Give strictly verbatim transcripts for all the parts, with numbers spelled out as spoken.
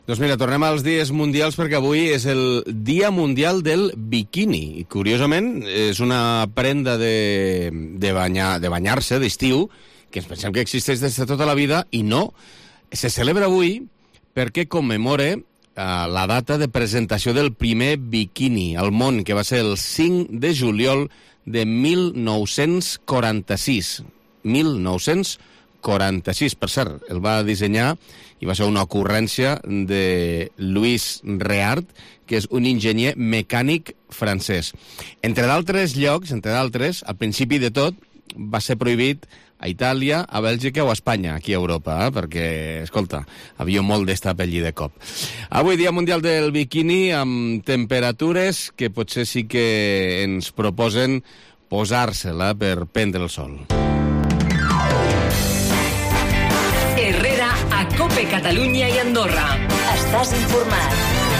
Doncs mira, tornem als dies mundials perquè avui és el Dia Mundial del Bikini. I, curiosament, és una prenda de, de, banyar, de banyar-se d'estiu que ens pensem que existeix des de tota la vida i no. Se celebra avui perquè commemora eh, la data de presentació del primer bikini al món, que va ser el cinc de juliol de mil nou-cents quaranta-sis. mil nou-cents quaranta-sis, per cert, el va dissenyar i va ser una ocurrència de Louis Réard, que és un enginyer mecànic francès. Entre d'altres llocs, entre d'altres, al principi de tot, va ser prohibit a Itàlia, a Bèlgica o a Espanya, aquí a Europa, eh? perquè, escolta, havia molt d'estap allí de cop. Avui, Dia Mundial del Bikini, amb temperatures que potser sí que ens proposen posar-se-la per prendre el sol. Herrera a COPE Catalunya i Andorra. Estàs informat.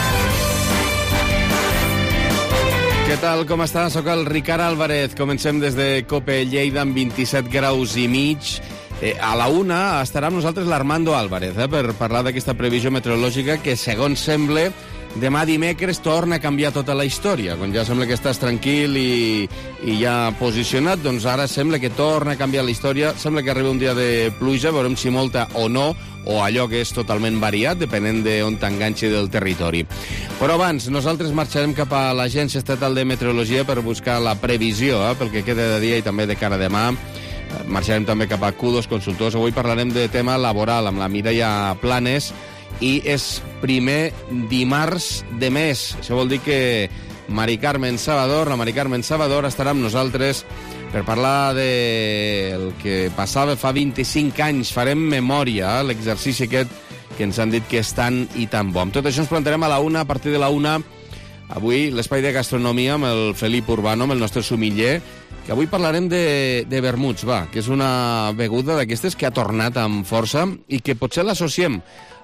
Què tal, com està? Soc el Ricard Álvarez. Comencem des de COPE Lleida amb vint-i-set graus i mig. Eh, a la una estarà amb nosaltres l'Armando Álvarez eh, per parlar d'aquesta previsió meteorològica que, segons sembla, demà dimecres torna a canviar tota la història. Quan ja sembla que estàs tranquil i, i ja posicionat, doncs ara sembla que torna a canviar la història. Sembla que arriba un dia de pluja, veurem si molta o no, o allò que és totalment variat, depenent d'on t'enganxi del territori. Però abans, nosaltres marxarem cap a l'Agència Estatal de Meteorologia per buscar la previsió, eh, pel que queda de dia i també de cara a demà. Marxarem també cap a Q dos Consultors. Avui parlarem de tema laboral amb la Mireia Planes, i és primer dimarts de mes. Això vol dir que Mari Carmen Salvador, la Mari Carmen Salvador estarà amb nosaltres per parlar del que passava fa vint-i-cinc anys. Farem memòria, eh, l'exercici aquest que ens han dit que és tan i tan bo. Amb tot això ens plantarem a la una, a partir de la una, avui l'espai de gastronomia amb el Felip Urbano, amb el nostre sumiller, que avui parlarem de, de vermuts, va, que és una beguda d'aquestes que ha tornat amb força i que potser l'associem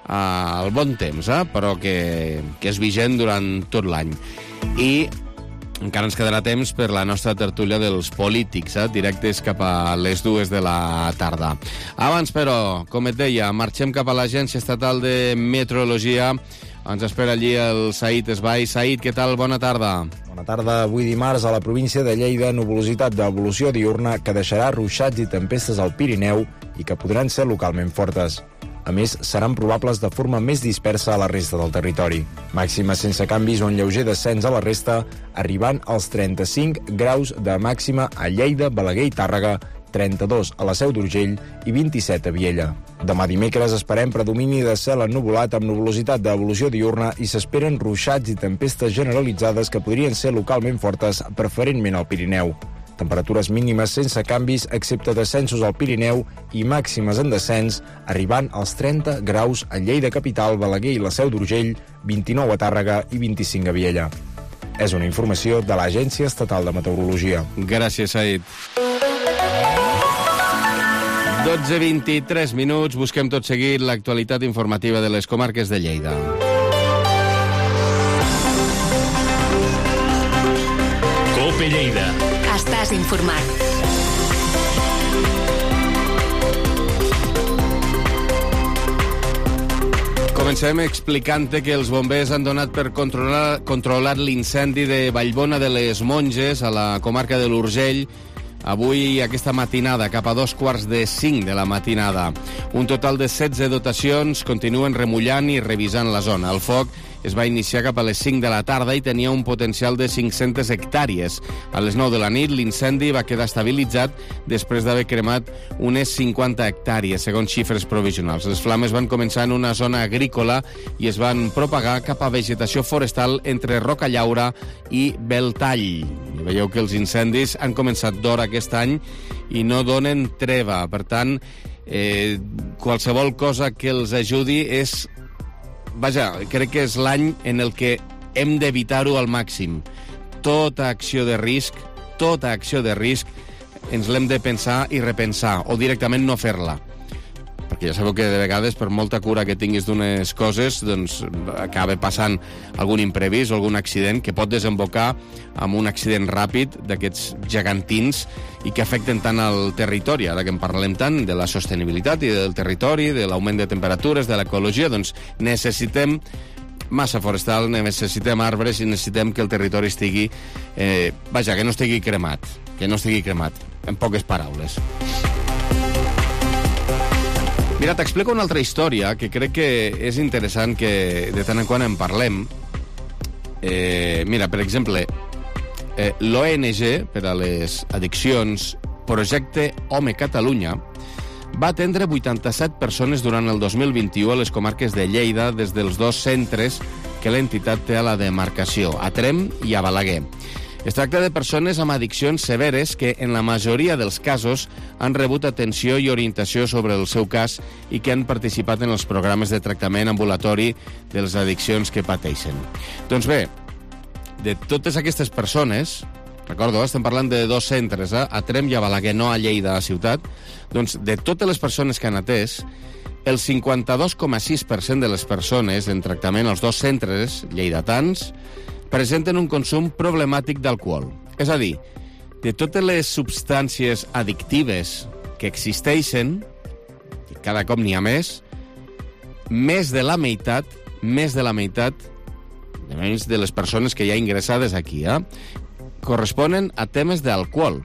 al bon temps, eh? però que, que és vigent durant tot l'any. I encara ens quedarà temps per la nostra tertúlia dels polítics, eh? directes cap a les dues de la tarda. Abans, però, com et deia, marxem cap a l'Agència Estatal de Meteorologia. Ens espera allí el Said Esbai. Said, què tal? Bona tarda. Bona tarda. Avui dimarts a la província de Lleida, nuvolositat d'evolució diürna que deixarà ruixats i tempestes al Pirineu i que podran ser localment fortes. A més, seran probables de forma més dispersa a la resta del territori. Màxima sense canvis o un lleuger descens a la resta, arribant als trenta-cinc graus de màxima a Lleida, Balaguer i Tàrrega, trenta-dos a la Seu d'Urgell i vint-i-set a Viella. Demà dimecres esperem predomini de cel ennuvolat amb nuvolositat d'evolució diürna i s'esperen ruixats i tempestes generalitzades que podrien ser localment fortes, preferentment al Pirineu. Temperatures mínimes sense canvis, excepte descensos al Pirineu i màximes en descens, arribant als trenta graus a Lleida capital, Balaguer i la Seu d'Urgell, vint-i-nou a Tàrrega i vint-i-cinc a Viella. És una informació de l'Agència Estatal de Meteorologia. Gràcies, Said. dotze vint-i-tres minuts, busquem tot seguit l'actualitat informativa de les comarques de Lleida. COPE Lleida. Estàs informat. Comencem explicant-te que els bombers han donat per controlar, controlar l'incendi de Vallbona de les Monges, a la comarca de l'Urgell, avui, aquesta matinada, cap a dos quarts de cinc de la matinada. Un total de setze dotacions continuen remullant i revisant la zona. El foc es va iniciar cap a les cinc de la tarda i tenia un potencial de cinc-centes hectàrees. A les nou de la nit, l'incendi va quedar estabilitzat després d'haver cremat unes cinquanta hectàrees, segons xifres provisionals. Les flames van començar en una zona agrícola i es van propagar cap a vegetació forestal entre Rocallaura i Beltall. Veieu que els incendis han començat d'hora aquest any i no donen treva. Per tant, eh, qualsevol cosa que els ajudi és... Vaja, crec que és l'any en el que hem d'evitar-ho al màxim. Tota acció de risc, tota acció de risc, ens l'hem de pensar i repensar, o directament no fer-la. perquè ja sabeu que de vegades, per molta cura que tinguis d'unes coses, doncs acaba passant algun imprevist o algun accident que pot desembocar en un accident ràpid d'aquests gegantins i que afecten tant al territori. Ara que en parlem tant de la sostenibilitat i del territori, de l'augment de temperatures, de l'ecologia, doncs necessitem massa forestal, necessitem arbres i necessitem que el territori estigui... Eh, vaja, que no estigui cremat, que no estigui cremat, en poques paraules. Mira, t'explico una altra història que crec que és interessant que de tant en quant en parlem. Eh, mira, per exemple, eh, l'O N G per a les addiccions, Projecte Home Catalunya, va atendre vuitanta-set persones durant el dos mil vint-i-u a les comarques de Lleida des dels dos centres que l'entitat té a la demarcació, a Tremp i a Balaguer. Es tracta de persones amb addiccions severes que, en la majoria dels casos, han rebut atenció i orientació sobre el seu cas i que han participat en els programes de tractament ambulatori de les addiccions que pateixen. Doncs bé, de totes aquestes persones, recordo, estem parlant de dos centres, eh? A Tremp i a Balaguer, no a Lleida, a ciutat, doncs de totes les persones que han atès, el cinquanta-dos coma sis per cent de les persones en tractament als dos centres lleidatans presenten un consum problemàtic d'alcohol. És a dir, de totes les substàncies addictives que existeixen, que cada cop n'hi ha més, més de la meitat, més de la meitat, de més de les persones que hi ha ingressades aquí, eh, corresponen a temes d'alcohol.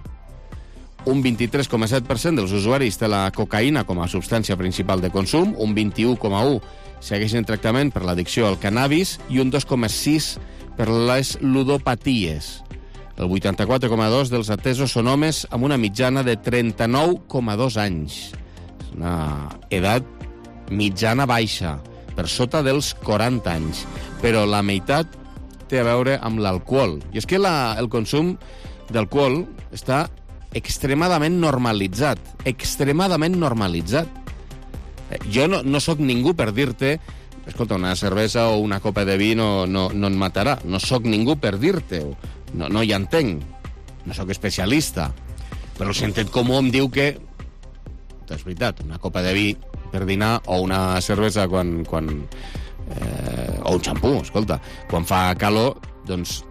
Un vint-i-tres coma set per cent dels usuaris té la cocaïna com a substància principal de consum, un vint-i-u coma u per cent segueixen tractament per l'addicció al cannabis i un dos coma sis per cent per les ludopaties. El vuitanta-quatre coma dos dels atesos són homes amb una mitjana de trenta-nou coma dos anys. És una edat mitjana baixa, per sota dels quaranta anys. Però la meitat té a veure amb l'alcohol. I és que la, el consum d'alcohol està extremadament normalitzat. Extremadament normalitzat. Jo no, no sóc ningú per dir-te escolta, una cervesa o una copa de vi no, no, no et matarà. No sóc ningú per dir-te-ho. No, no hi entenc. No sóc especialista. Però el sentit comú em diu que... És veritat, una copa de vi per dinar o una cervesa quan... quan eh, o un xampú, escolta. Quan fa calor, doncs...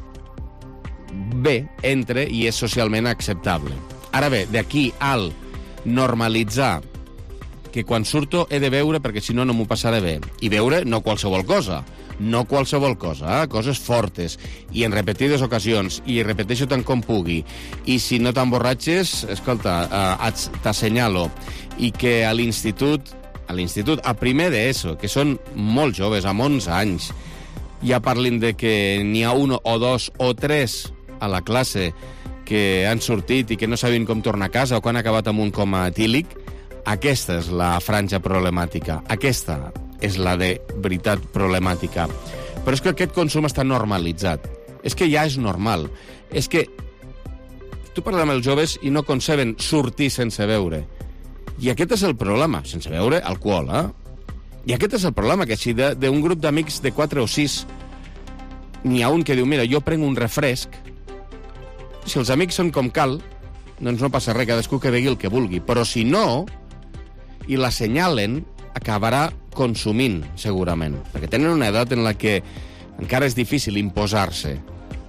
bé, entre i és socialment acceptable. Ara bé, d'aquí al normalitzar que quan surto he de beure perquè si no no m'ho passaré bé. I beure no qualsevol cosa, no qualsevol cosa, eh? Coses fortes, i en repetides ocasions, i repeteixo tant com pugui. I si no t'emborratxes, escolta, eh, t'assenyalo. I que a l'institut, a l'institut, a primer d'ESO, que són molt joves, amb onze anys, ja parlin de que n'hi ha un o dos o tres a la classe que han sortit i que no saben com tornar a casa o que han acabat amb un coma etílic. Aquesta és la franja problemàtica. Aquesta és la de veritat problemàtica. Però és que aquest consum està normalitzat. És que ja és normal. És que tu parles amb els joves i no conceben sortir sense beure. I aquest és el problema. Sense beure, alcohol, eh? I aquest és el problema, que si d'un grup d'amics de quatre o sis n'hi ha un que diu, mira, jo prenc un refresc, si els amics són com cal, doncs no passa res, cadascú que begui el que vulgui. Però si no, i l'assenyalen, acabarà consumint, segurament. Perquè tenen una edat en la que encara és difícil imposar-se.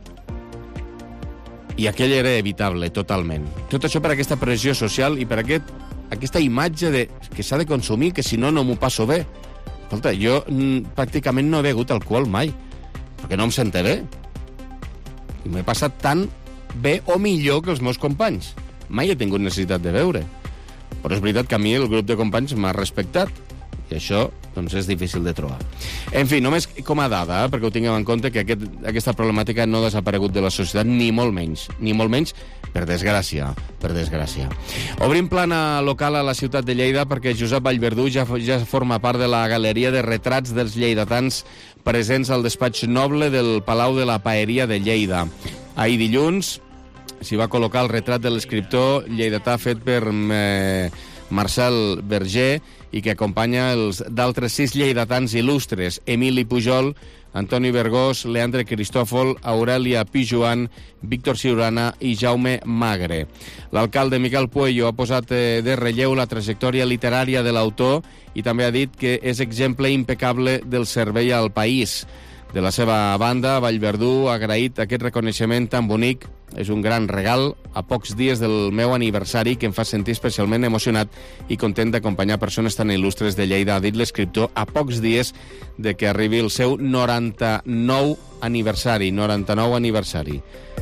I aquell era evitable, totalment. Tot això per aquesta pressió social i per aquest, aquesta imatge de que s'ha de consumir, que si no, no m'ho passo bé. Escolta, jo mm, pràcticament no he begut alcohol mai, perquè no em sento bé. I m'he passat tan bé o millor que els meus companys. Mai he tingut necessitat de beure. Però és veritat que a mi el grup de companys m'ha respectat i això doncs, és difícil de trobar. En fi, només com a dada, eh, perquè ho tinguem en compte, que aquest, aquesta problemàtica no ha desaparegut de la societat, ni molt menys, ni molt menys, per desgràcia, per desgràcia. Obrim plana local a la ciutat de Lleida perquè Josep Vallverdú ja, ja forma part de la galeria de retrats dels lleidatans presents al despatx noble del Palau de la Paeria de Lleida. Ahir dilluns s'hi va col·locar el retrat de l'escriptor lleidatà fet per eh, Marcel Berger i que acompanya els d'altres sis lleidatans il·lustres: Emili Pujol, Antoni Vergós, Leandre Cristòfol, Aurèlia Pijuan, Víctor Ciurana i Jaume Magre. L'alcalde Miquel Puello ha posat de relleu la trajectòria literària de l'autor i també ha dit que és exemple impecable del servei al país. De la seva banda, Vallverdú ha agraït aquest reconeixement tan bonic. És un gran regal a pocs dies del meu aniversari que em fa sentir especialment emocionat i content d'acompanyar persones tan il·lustres de Lleida, ha dit l'escriptor, a pocs dies de que arribi el seu noranta-nou aniversari. noranta-nou aniversari.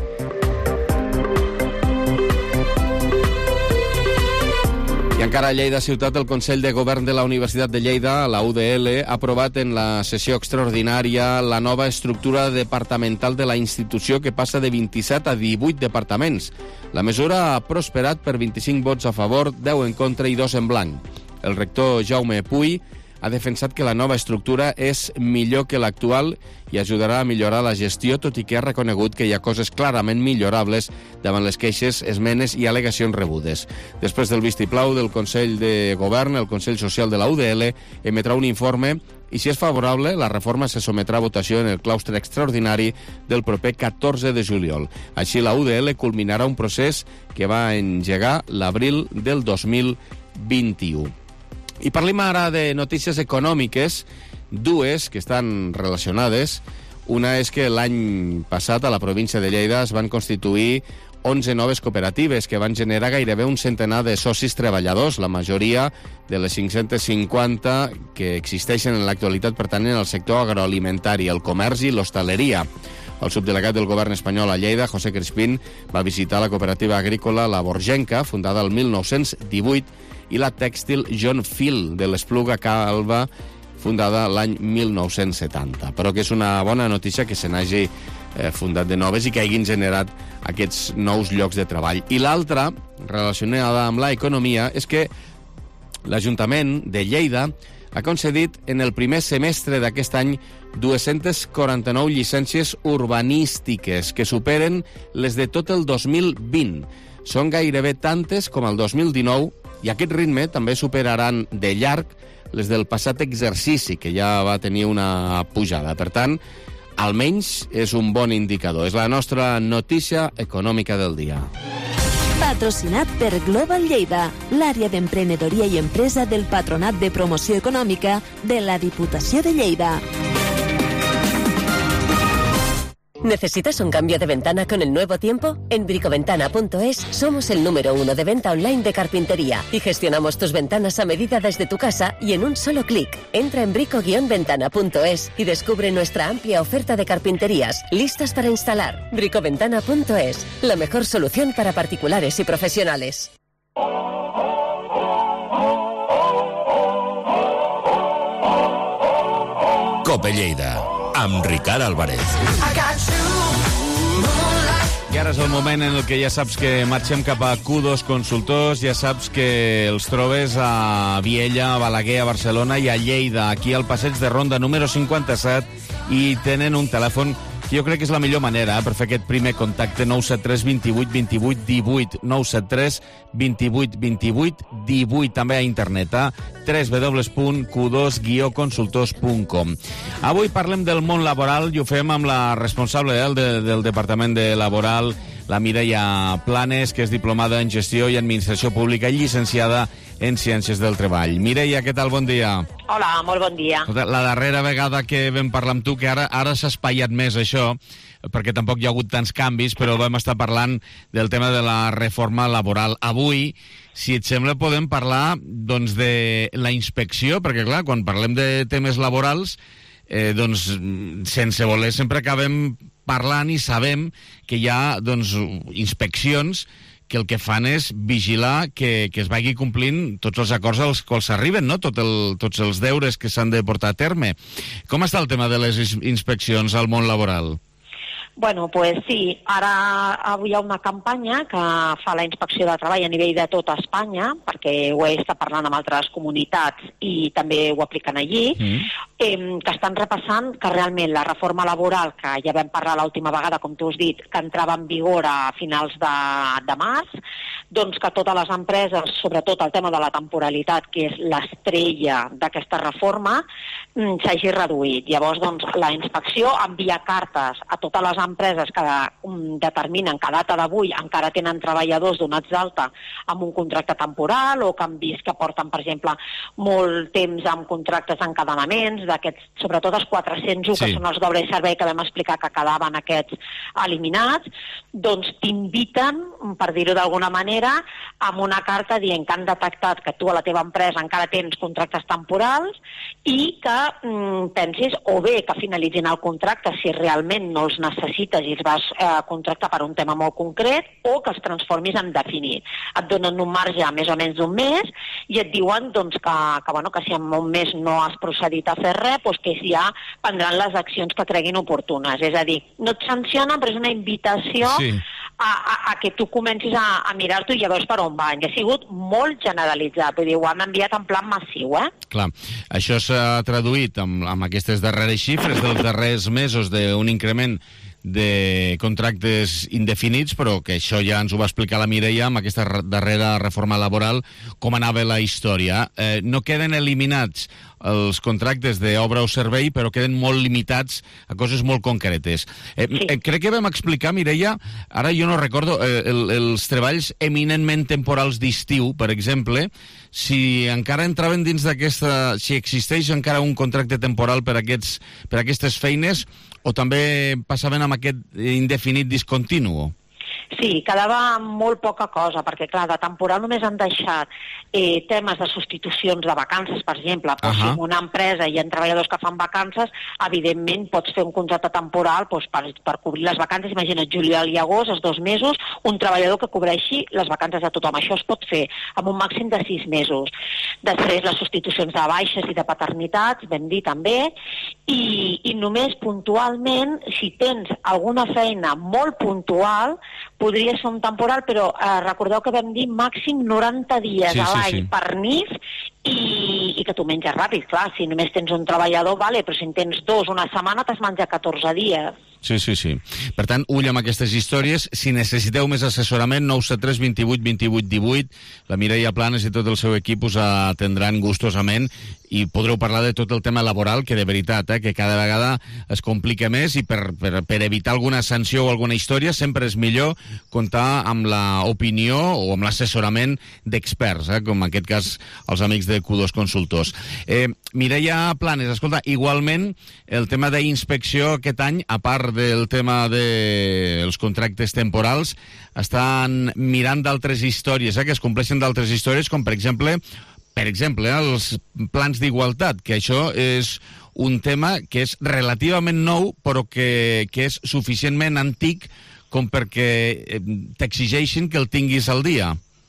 I encara a Lleida Ciutat, el Consell de Govern de la Universitat de Lleida, la U D L, ha aprovat en la sessió extraordinària la nova estructura departamental de la institució, que passa de vint-i-set a divuit departaments. La mesura ha prosperat per vint-i-cinc vots a favor, deu en contra i dos en blanc. El rector Jaume Puy ha defensat que la nova estructura és millor que l'actual i ajudarà a millorar la gestió, tot i que ha reconegut que hi ha coses clarament millorables davant les queixes, esmenes i al·legacions rebudes. Després del vistiplau del Consell de Govern, el Consell Social de la U D L emetrà un informe i, si és favorable, la reforma se sometrà a votació en el claustre extraordinari del proper catorze de juliol. Així, la U D L culminarà un procés que va engegar l'abril del dos mil vint-i-u. I parlim ara de notícies econòmiques, dues que estan relacionades. Una és que l'any passat a la província de Lleida es van constituir onze noves cooperatives que van generar gairebé un centenar de socis treballadors, la majoria de les cinc-centes cinquanta que existeixen en l'actualitat pertanyen al sector agroalimentari, el comerç i l'hostaleria. El subdelegat del govern espanyol a Lleida, José Crispín, va visitar la cooperativa agrícola La Borgenca, fundada el mil nou-cents divuit, i la tèxtil John Fill, de l'Espluga Calva, fundada l'any mil nou-cents setanta. Però que és una bona notícia que se n'hagi eh, fundat de noves i que hagin generat aquests nous llocs de treball. I l'altra, relacionada amb la economia, és que l'Ajuntament de Lleida ha concedit en el primer semestre d'aquest any dues-centes quaranta-nou llicències urbanístiques, que superen les de tot el dos mil vint. Són gairebé tantes com el dos mil dinou, i aquest ritme també superaran de llarg les del passat exercici, que ja va tenir una pujada. Per tant, almenys és un bon indicador. És la nostra notícia econòmica del dia. Patrocinat per Global Lleida, l'àrea d'emprenedoria i empresa del Patronat de Promoció Econòmica de la Diputació de Lleida. ¿Necesitas un cambio de ventana con el nuevo tiempo? En bricoventana punto es somos el número uno de venta online de carpintería y gestionamos tus ventanas a medida desde tu casa y en un solo clic. Entra en brico guion ventana punto es y descubre nuestra amplia oferta de carpinterías listas para instalar. bricoventana punto es, la mejor solución para particulares y profesionales. Cope Lleida, amb Ricard Álvarez. I ara és el moment en el que ja saps que marxem cap a Q dos Consultors, ja saps que els trobes a Viella, a Balaguer, a Barcelona i a Lleida, aquí al passeig de Ronda número cinquanta-set, i tenen un telèfon que jo crec que és la millor manera eh, per fer aquest primer contacte. Nou set tres vint vuit vint vuit divuit, nou set tres vint vuit vint vuit divuit, també a internet a w w w punt q dos guió consultors punt com. Avui parlem del món laboral i ho fem amb la responsable eh, del, del Departament de Laboral, la Mireia Planes, que és diplomada en Gestió i Administració Pública i llicenciada en Ciències del Treball. Mireia, què tal? Bon dia. Hola, molt bon dia. La darrera vegada que vam parlar amb tu, que ara ara s'ha espaiat més això, perquè tampoc hi ha hagut tants canvis, però vam estar parlant del tema de la reforma laboral. Avui, si et sembla, podem parlar doncs, de la inspecció, perquè clar, quan parlem de temes laborals, eh, doncs, sense voler, sempre acabem parlant i sabem que hi ha doncs, inspeccions que el que fan és vigilar que, que es vagi complint tots els acords als quals s'arriben, no? Tot el, tots els deures que s'han de portar a terme. Com està el tema de les inspeccions al món laboral? Bueno, pues sí, ara avui hi ha una campanya que fa la Inspecció de Treball a nivell de tota Espanya, perquè ho he estat parlant amb altres comunitats i també ho apliquen allí, mm. eh, que estan repassant que realment la reforma laboral, que ja vam parlar l'última vegada, com tu has dit, que entrava en vigor a finals de, de març, doncs que totes les empreses, sobretot el tema de la temporalitat, que és l'estrella d'aquesta reforma, s'hagi reduït. Llavors, doncs, la inspecció envia cartes a totes les empreses que um, determinen que a data d'avui encara tenen treballadors donats d'alta amb un contracte temporal o que han vist que porten, per exemple, molt temps amb contractes d'encadenaments, d'aquests, sobretot els quatre-cents u, sí. que són els d'obra i servei que vam explicar que quedaven aquests eliminats, doncs t'inviten, per dir-ho d'alguna manera, amb una carta dient que han detectat que tu a la teva empresa encara tens contractes temporals i que mm, pensis o bé que finalitzin el contracte si realment no els necessites i els vas eh, contractar per un tema molt concret, o que els transformis en definit. Et donen un marge més o menys d'un mes i et diuen doncs, que, que, bueno, que si en un mes no has procedit a fer res, doncs que ja prendran les accions que creguin oportunes. És a dir, no et sancionen, però és una invitació sí. a, a, a que tu comencis a, a mirar-t'ho i ja veus per on van. I ha sigut molt generalitzat, vull dir, ho han enviat en plan massiu, eh? Clar, això s'ha traduït amb, amb aquestes darreres xifres dels darrers mesos d'un increment de contractes indefinits, però que això ja ens ho va explicar la Mireia amb aquesta darrera reforma laboral, com anava la història. Eh, no queden eliminats els contractes d'obra o servei, però queden molt limitats a coses molt concretes. Eh, sí. eh, crec que vam explicar, Mireia, ara jo no recordo, eh, el, els treballs eminentment temporals d'estiu, per exemple, si encara entraven dins d'aquesta... si existeix encara un contracte temporal per, aquests, per aquestes feines, o també passaven amb aquest indefinit discontinu? Sí, quedava molt poca cosa, perquè, clar, de temporal només han deixat eh, temes de substitucions de vacances, per exemple. Però uh-huh. si en una empresa hi ha treballadors que fan vacances, evidentment pots fer un contracte temporal doncs, per, per cobrir les vacances. Imagina't, juliol i agost, els dos mesos, un treballador que cobreixi les vacances de tothom. Això es pot fer amb un màxim de sis mesos. Després, les substitucions de baixes i de paternitats, vam dir també, i, i només puntualment, si tens alguna feina molt puntual, podria ser un temporal, però eh, recordeu que vam dir màxim noranta dies sí, a l'any sí, sí. per N I F i, i que tu menges ràpid, clar, si només tens un treballador, vale, però si en tens dos una setmana t'has menjat catorze dies. Sí, sí, sí. Per tant, ull amb aquestes històries. Si necessiteu més assessorament, nou set tres vint vuit vint vuit divuit. La Mireia Planes i tot el seu equip us atendran gustosament i podreu parlar de tot el tema laboral, que de veritat, eh, que cada vegada es complica més i per, per, per evitar alguna sanció o alguna història sempre és millor comptar amb l'opinió o amb l'assessorament d'experts, eh, com en aquest cas els amics de Q dos Consultors. Eh, Mireia Planes, escolta, igualment el tema d'inspecció aquest any, a part del tema dels de contractes temporals, estan mirant d'altres històries, eh, que es compleixen d'altres històries, com per exemple, per exemple, eh, els plans d'igualtat, que això és un tema que és relativament nou, però que, que és suficientment antic com perquè t'exigeixin que el tinguis al dia.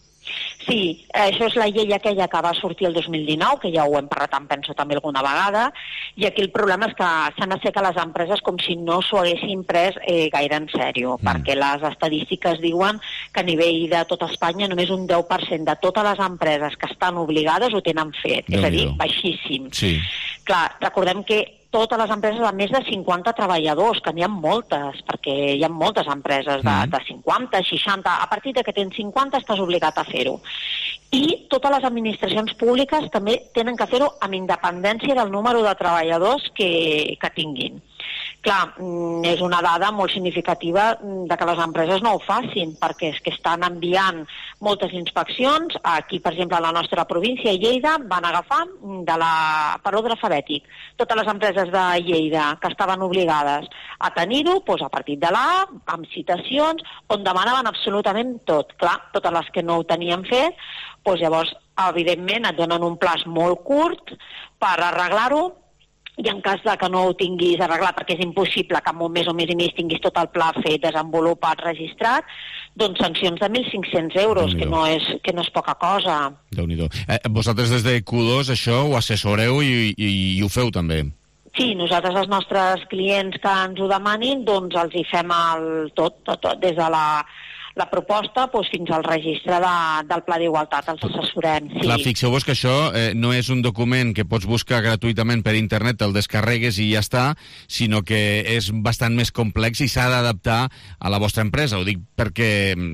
Sí, això és la llei aquella que va sortir el dos mil dinou, que ja ho hem parlat, em penso, també alguna vegada, i aquí el problema és que s'han assecat les empreses com si no s'ho haguessin pres eh, gaire en sèrio, mm. perquè les estadístiques diuen que a nivell de tot Espanya només un deu per cent de totes les empreses que estan obligades ho tenen fet, Déu és a dir, baixíssim. Sí. Clar, recordem que totes les empreses amb més de cinquanta treballadors, que n'hi ha moltes, perquè hi ha moltes empreses de, de cinquanta, seixanta, a partir de que tens cinquanta estàs obligat a fer-ho. I totes les administracions públiques també tenen que fer-ho amb independència del número de treballadors que, que tinguin. Clar, és una dada molt significativa de que les empreses no ho facin, perquè és que estan enviant moltes inspeccions. Aquí, per exemple, a la nostra província, a Lleida, van agafar de la, per ordre alfabètic totes les empreses de Lleida que estaven obligades a tenir-ho, doncs a partir de l'A, amb citacions, on demanaven absolutament tot. Clar, totes les que no ho tenien fet, doncs llavors, evidentment, et donen un plaç molt curt per arreglar-ho, i en cas de que no ho tinguis arreglat, perquè és impossible que en un mes o mes i mig tinguis tot el pla fet, desenvolupat, registrat, doncs sancions de mil cinc-cents euros, que no, és, que no és poca cosa. Déu-n'hi-do. Eh, vosaltres des de Q dos això ho assessoreu i, i, i ho feu també? Sí, nosaltres els nostres clients que ens ho demanin, doncs els hi fem el tot, tot, tot des de la... la proposta doncs, fins al registre de, del Pla d'Igualtat, els assessorem. Sí. Clar, fixeu-vos que això eh, no és un document que pots buscar gratuïtament per internet, el descarregues i ja està, sinó que és bastant més complex i s'ha d'adaptar a la vostra empresa. Ho dic perquè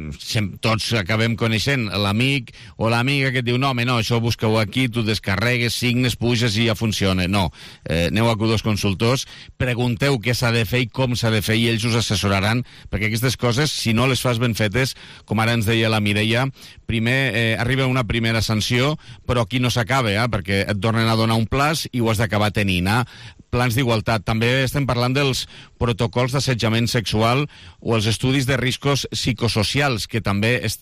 tots acabem coneixent l'amic o l'amiga que et diu no, home, no, això busqueu aquí, tu descarregues, signes, puges i ja funciona. No, eh, aneu a Q dos Consultors, pregunteu què s'ha de fer i com s'ha de fer i ells us assessoraran, perquè aquestes coses, si no les fas ben fetes, com ara ens deia la Mireia, primer eh, arriba una primera sanció, però aquí no s'acaba, eh, perquè et tornen a donar un plaç i ho has d'acabar tenint. Eh? Plans d'igualtat. També estem parlant dels protocols d'assetjament sexual o els estudis de riscos psicosocials, que també es,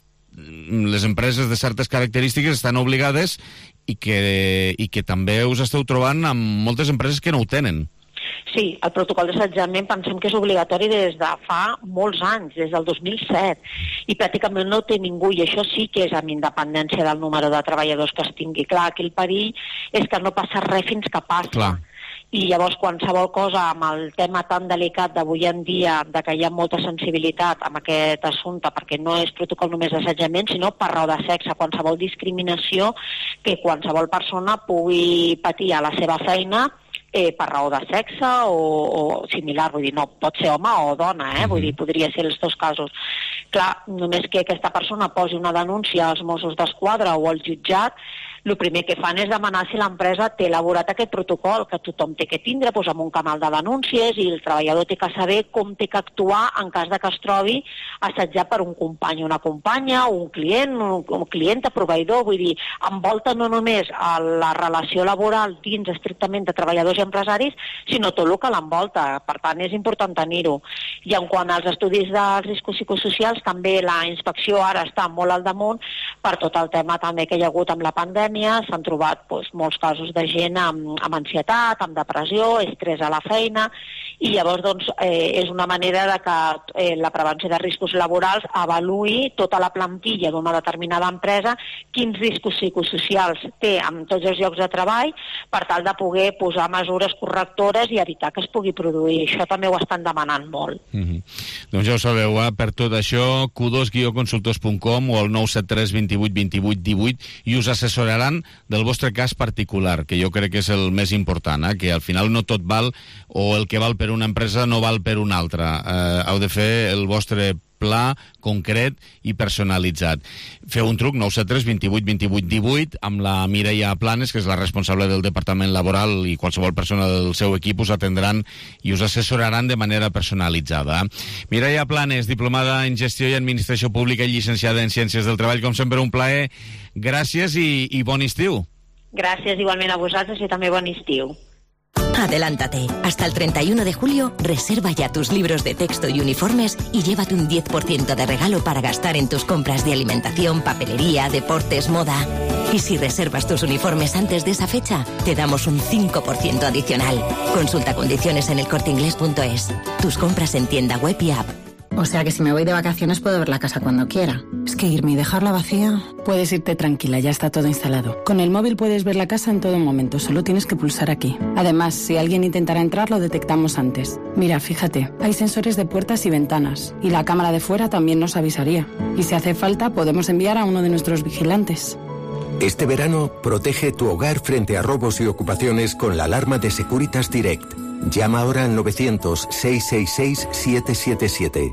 les empreses de certes característiques estan obligades i que, i que també us esteu trobant amb moltes empreses que no ho tenen. Sí, el protocol d'assetjament pensem que és obligatori des de fa molts anys, des del dos mil set, i pràcticament no té ningú, i això sí que és amb independència del número de treballadors que es tingui. Clar, aquí el perill és que no passa res fins que passa. Clar. I llavors qualsevol cosa amb el tema tan delicat d'avui en dia, de que hi ha molta sensibilitat amb aquest assumpte, perquè no és protocol només d'assetjament, sinó per raó de sexe, qualsevol discriminació que qualsevol persona pugui patir a la seva feina eh, per raó de sexe o, o similar, vull dir, no pot ser home o dona, eh? Vull dir, podria ser els dos casos. Clar, només que aquesta persona posi una denúncia als Mossos d'Esquadra o al jutjat, el primer que fan és demanar si l'empresa té elaborat aquest protocol, que tothom té que tindre doncs, amb un canal de denúncies, i el treballador té que saber com té que actuar en cas de que es trobi assetjat per un company o una companya, o un client, un, un client de proveïdor. Vull dir, envolta no només a la relació laboral dins estrictament de treballadors i empresaris, sinó tot el que l'envolta. Per tant, és important tenir-ho. I en quant als estudis dels riscos psicosocials, també la inspecció ara està molt al damunt per tot el tema també que hi ha hagut amb la pandèmia. S'han trobat doncs, molts casos de gent amb, amb ansietat, amb depressió, estrès a la feina, i llavors doncs, eh, és una manera de que eh, la prevenció de riscos laborals avaluï tota la plantilla d'una determinada empresa quins riscos psicosocials té en tots els llocs de treball, per tal de poder posar mesures correctores i evitar que es pugui produir. Això també ho estan demanant molt. Mm-hmm. Doncs ja ho sabeu, eh? Per tot això, Q dos consultors punt com o el nou set tres dos vuit dos vuit un vuit i us assessoraran del vostre cas particular, que jo crec que és el més important, eh? Que al final no tot val, o el que val per una empresa no val per una altra. Eh, heu de fer el vostre pla concret i personalitzat. Feu un truc, nou set tres dos vuit dos vuit un vuit, amb la Mireia Planes, que és la responsable del Departament Laboral, i qualsevol persona del seu equip us atendran i us assessoraran de manera personalitzada. Mireia Planes, diplomada en Gestió i Administració Pública i llicenciada en Ciències del Treball, com sempre un plaer. Gràcies i, i bon estiu. Gràcies igualment a vosaltres i també bon estiu. Adelántate. Hasta el treinta y uno de julio, reserva ya tus libros de texto y uniformes y llévate un diez por ciento de regalo para gastar en tus compras de alimentación, papelería, deportes, moda. Y si reservas tus uniformes antes de esa fecha, te damos un cinco por ciento adicional. Consulta condiciones en el corte inglés punto es. Tus compras en tienda web y app. O sea que si me voy de vacaciones puedo ver la casa cuando quiera. Es que irme y dejarla vacía... Puedes irte tranquila, ya está todo instalado. Con el móvil puedes ver la casa en todo momento, solo tienes que pulsar aquí. Además, si alguien intentará entrar, lo detectamos antes. Mira, fíjate, hay sensores de puertas y ventanas. Y la cámara de fuera también nos avisaría. Y si hace falta, podemos enviar a uno de nuestros vigilantes. Este verano, protege tu hogar frente a robos y ocupaciones con la alarma de Securitas Direct. Llama ahora al novecientos, seiscientos sesenta y seis, setecientos setenta y siete.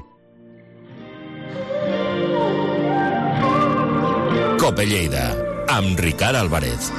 Cope Lleida, amb Ricard Álvarez.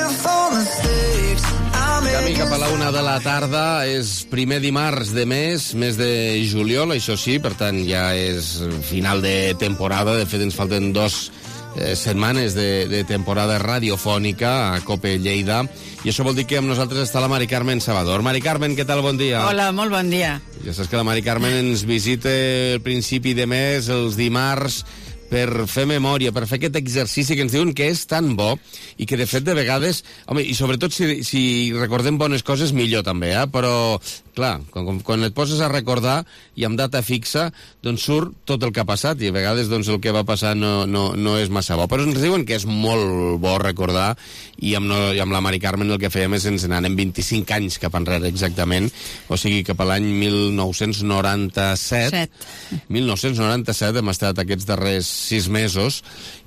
Camí cap a la una de la tarda, és primer dimarts de mes, mes de juliol, això sí, per tant ja és final de temporada, de fet ens falten dos eh, setmanes de, de temporada radiofònica a Cope Lleida, i això vol dir que amb nosaltres està la Mari Carmen Salvador. Mari Carmen, què tal? Bon dia. Hola, molt bon dia. Ja saps que la Mari Carmen ens visita el principi de mes, els dimarts, per fer memòria, per fer aquest exercici que ens diuen que és tan bo i que, de fet, de vegades... Home, i sobretot si, si recordem bones coses, millor també, eh? Però clar, quan, quan et poses a recordar i amb data fixa, doncs surt tot el que ha passat, i a vegades doncs, el que va passar no, no, no és massa bo. Però ens diuen que és molt bo recordar, i amb, no, i amb la Mari Carmen el que fèiem és ens n'anem vint-i-cinc anys cap enrere exactament, o sigui cap a l'any mil nou-cents noranta-set. Set. mil nou-cents noranta-set hem estat aquests darrers sis mesos,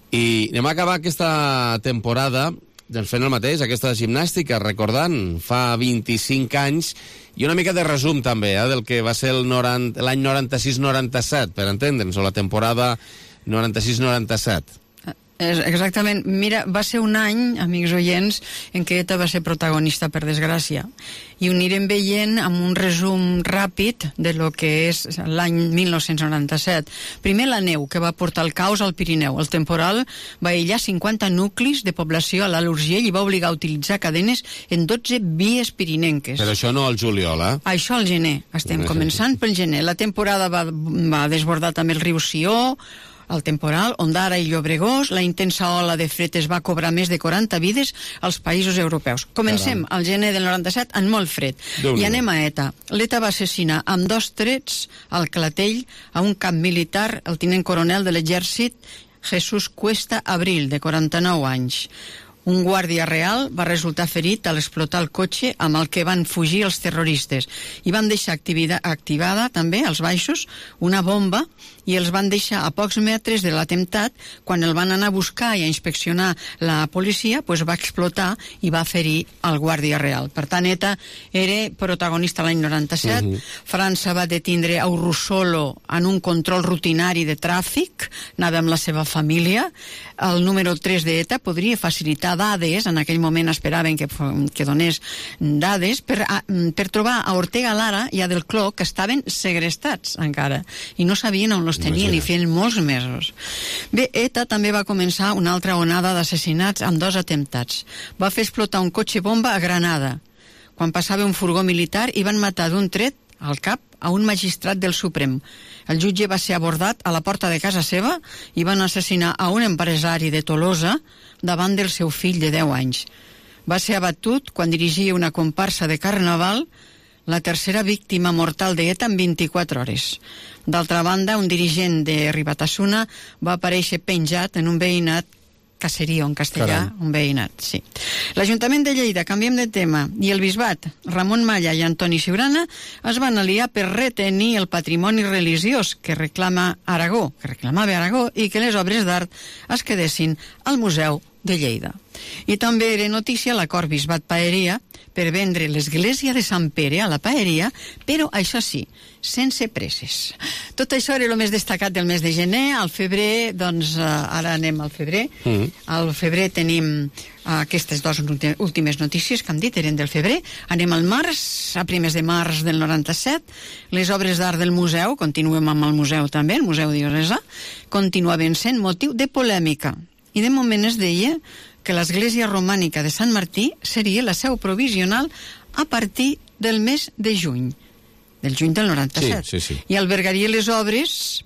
i anem a acabar aquesta temporada doncs fent el mateix, aquesta gimnàstica, recordant, fa vint-i-cinc anys, i una mica de resum també, eh, del que va ser l'any noranta-sis noranta-set, per entendre'ns, o la temporada noranta-sis noranta-set. Exactament. Mira, va ser un any, amics oients, en què ETA va ser protagonista, per desgràcia. I ho anirem veient amb un resum ràpid de lo que és l'any mil nou-cents noranta-set. Primer la neu, que va portar el caos al Pirineu. El temporal va aïllar cinquanta nuclis de població a l'Alt Urgell i va obligar a utilitzar cadenes en dotze vies pirinenques. Però això no al juliol, eh? Això al gener. Estem començant pel gener. La temporada va, va desbordar també el riu Sió, el temporal, Ondara i Llobregós. La intensa ola de fred es va cobrar més de quaranta vides als països europeus. Comencem al gener del noranta-set en molt fred. I anem a ETA. L'ETA va assassinar amb dos trets al clatell a un cap militar el tinent coronel de l'exèrcit Jesús Cuesta Abril, de quaranta-nou anys. Un guàrdia real va resultar ferit a l'explotar el cotxe amb el que van fugir els terroristes i van deixar activada també als baixos una bomba i els van deixar a pocs metres de l'atemptat. Quan el van anar a buscar i a inspeccionar la policia, pues va explotar i va ferir el guàrdia real. Per tant, ETA era protagonista l'any noranta-set. Uh-huh. França va detindre a Urrussolo en un control rutinari de tràfic, anava amb la seva família. El número tres d'ETA podria facilitar dades, en aquell moment esperaven que, que donés dades, per, a, per trobar a Ortega Lara i a Del Cló, que estaven segrestats encara, i no sabien on els tenien, i feien molts mesos. Bé, ETA també va començar una altra onada d'assassinats amb dos atemptats. Va fer explotar un cotxe bomba a Granada. Quan passava un furgó militar i van matar d'un tret al cap a un magistrat del Suprem. El jutge va ser abordat a la porta de casa seva i van assassinar a un empresari de Tolosa davant del seu fill de deu anys. Va ser abatut quan dirigia una comparsa de Carnaval, la tercera víctima mortal d'ETA en vint-i-quatre hores. D'altra banda, un dirigent de Ribatasuna va aparèixer penjat en un veïnat, caserío en castellà, Caram. un veïnat, sí. L'Ajuntament de Lleida, canviem de tema, i el Bisbat, Ramon Malla i Antoni Siurana es van aliar per retenir el patrimoni religiós que reclama Aragó, que reclamava Aragó, i que les obres d'art es quedessin al Museu de Lleida. I també era notícia l'acord Bisbat-Paeria per vendre l'església de Sant Pere a la Paeria, però això sí, sense presses. Tot això era el més destacat del mes de gener. Al febrer, doncs, ara anem al febrer. Mm. Al febrer tenim aquestes dues últimes notícies que hem dit, eren del febrer. Anem al març, a primers de març del noranta-set. Les obres d'art del museu, continuem amb el museu també, el Museu Diocesà, continuaven sent motiu de polèmica. I de moment es deia que l'església romànica de Sant Martí seria la seu provisional a partir del mes de juny, del juny del noranta-set. Sí, sí, sí. I albergaria les obres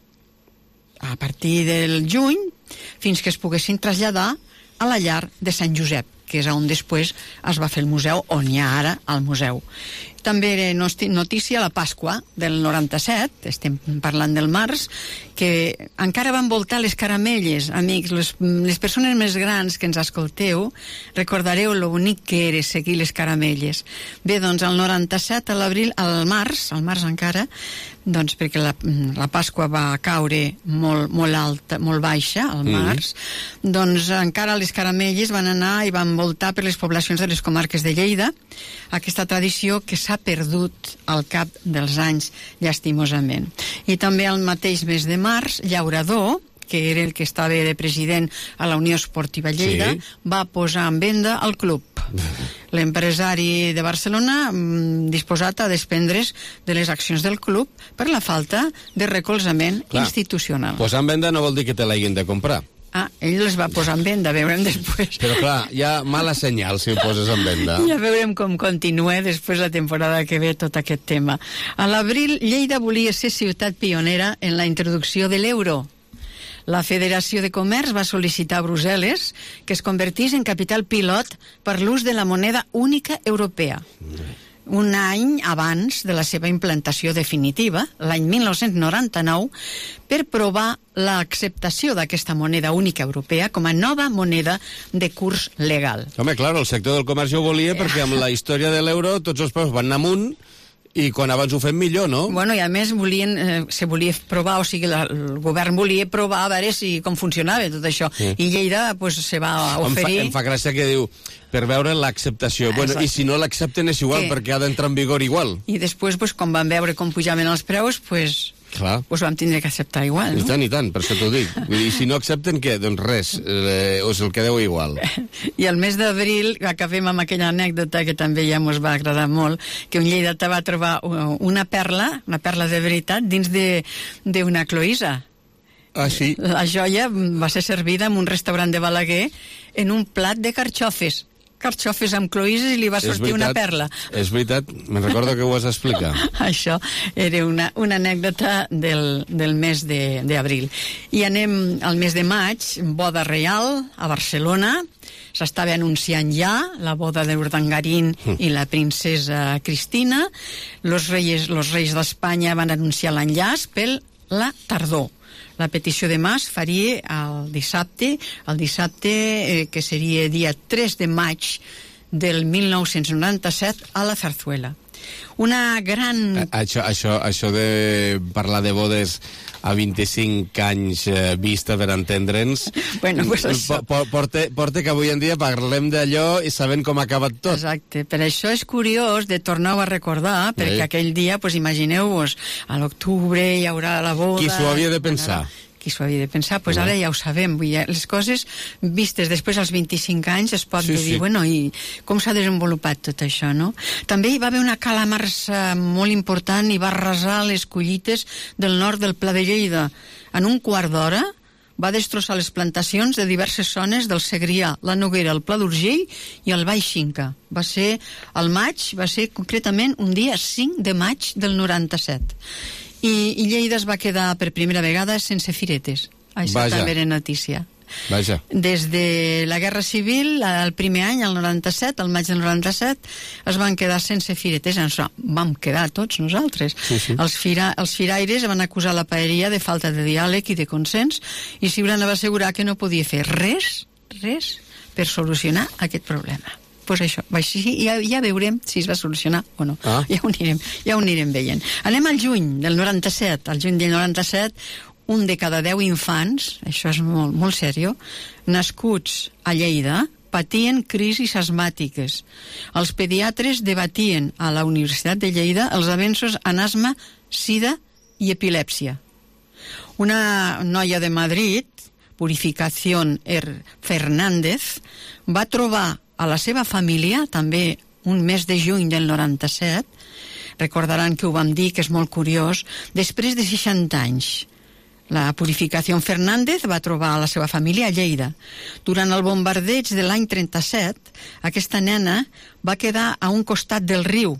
a partir del juny fins que es poguessin traslladar a la llar de Sant Josep, que és on després es va fer el museu, on hi ha ara el museu. També era notícia la Pasqua del noranta-set, estem parlant del març, que encara van voltar les caramelles, amics. Les, les persones més grans que ens escolteu recordareu lo bonic que era seguir les caramelles. Bé, doncs al noranta-set, a l'abril, al març, al març encara, doncs perquè la, la Pasqua va caure molt, molt alta, molt baixa, al març, mm. doncs encara les caramelles van anar i van voltar per les poblacions de les comarques de Lleida, aquesta tradició que s'ha perdut al cap dels anys, llastimosament. I també al mateix mes de març, Llaurador, que era el que estava de president a la Unió Esportiva Lleida, sí. va posar en venda el club. L'empresari de Barcelona mm, disposat a desprendre's de les accions del club per la falta de recolzament Clar. institucional. Posar en venda no vol dir que te l'hagin de comprar. Ah, ell les va posar en venda, veurem després. Però clar, hi ha mala senyal si ho poses en venda. Ja veurem com continua després la temporada que ve tot aquest tema. A l'abril, Lleida volia ser ciutat pionera en la introducció de l'euro. La Federació de Comerç va sol·licitar a Brussel·les que es convertís en capital pilot per l'ús de la moneda única europea. un any abans de la seva implantació definitiva, l'any mil nou-cents noranta-nou, per provar l'acceptació d'aquesta moneda única europea com a nova moneda de curs legal. Home, clar, el sector del comerç ho volia perquè amb la història de l'euro tots els preus van anar amunt i quan abans ho fem millor, no? Bueno, i a més volien, eh, se volia provar, o sigui, la, el govern volia provar a veure si com funcionava tot això. Sí. I Lleida pues, se va oferir... Em fa, em fa gràcia que diu, per veure l'acceptació. Bueno, i si no l'accepten és igual, que... perquè ha d'entrar en vigor igual. I després, pues, quan van veure com pujaven els preus, pues... Clar. Pues vam tindre que acceptar igual, no? I tant, i tant, per això t'ho dic. I si no accepten, què? Doncs res, eh, us el quedeu igual. I el mes d'abril acabem amb aquella anècdota que també ja ens va agradar molt, que un lleidatà va trobar una perla, una perla de veritat, dins d'una cloïssa. Ah, sí? La joia va ser servida en un restaurant de Balaguer en un plat de carxofes. carxofes amb cloïsses i li va sortir veritat, una perla. És veritat, me'n recordo que ho vas explicar. Això era una, una anècdota del, del mes d'abril. I anem al mes de maig, boda reial a Barcelona. S'estava anunciant ja la boda d'Urdangarín mm. i la princesa Cristina. Los reis, los reis d'Espanya van anunciar l'enllaç per la tardor. La petició de mas faria el dissabte, el dissabte eh, que seria dia tres de maig del mil nou-cents noranta-set a la Zarzuela. Una gran... A, això, això, això de parlar de bodes a vint-i-cinc anys eh, vista per entendre'ns, bueno, pues això... porta, porta que avui en dia parlem d'allò i sabent com ha acabat tot. Exacte, per això és curiós de tornar-ho a recordar, perquè sí. aquell dia, pues, imagineu-vos, a l'octubre hi haurà la boda... Qui s'ho havia de pensar? Qui s'ho havia de pensar, doncs pues no. Ara ja ho sabem. Vull dir, les coses vistes després als vint-i-cinc anys es pot sí, dir, sí. bueno, i com s'ha desenvolupat tot això, no? També hi va haver una calamarsa molt important i va arrasar les collites del nord del Pla de Lleida. En un quart d'hora va destrossar les plantacions de diverses zones del Segrià, la Noguera, el Pla d'Urgell i el Baix Xinca. Va ser el maig, va ser concretament un dia cinc de maig del noranta-set. I, i Lleida es va quedar per primera vegada sense firetes. Això Vaja. també era notícia. Vaja. Des de la Guerra Civil, el primer any, el noranta-set, el maig del noranta-set, es van quedar sense firetes. Ens vam quedar tots nosaltres. Sí, sí. Els, fira, els firaires van acusar la paeria de falta de diàleg i de consens, i Ciurana va assegurar que no podia fer res, res, per solucionar aquest problema. Pues això, així ja, ja veurem si es va solucionar o no. Ah. Ja ho anirem, ja ho anirem veient. Anem al juny del noranta-set. Al juny del noranta-set, un de cada deu infants, això és molt, molt seriós, nascuts a Lleida, patien crisis asmàtiques. Els pediatres debatien a la Universitat de Lleida els avenços en asma, sida i epilèpsia. Una noia de Madrid, Purificación Fernández, va trobar a la seva família, també un mes de juny del noranta-set, recordaran que ho vam dir, que és molt curiós, després de seixanta anys. La Purificación Fernández va trobar a la seva família a Lleida. Durant el bombardeig de l'any trenta-set, aquesta nena va quedar a un costat del riu,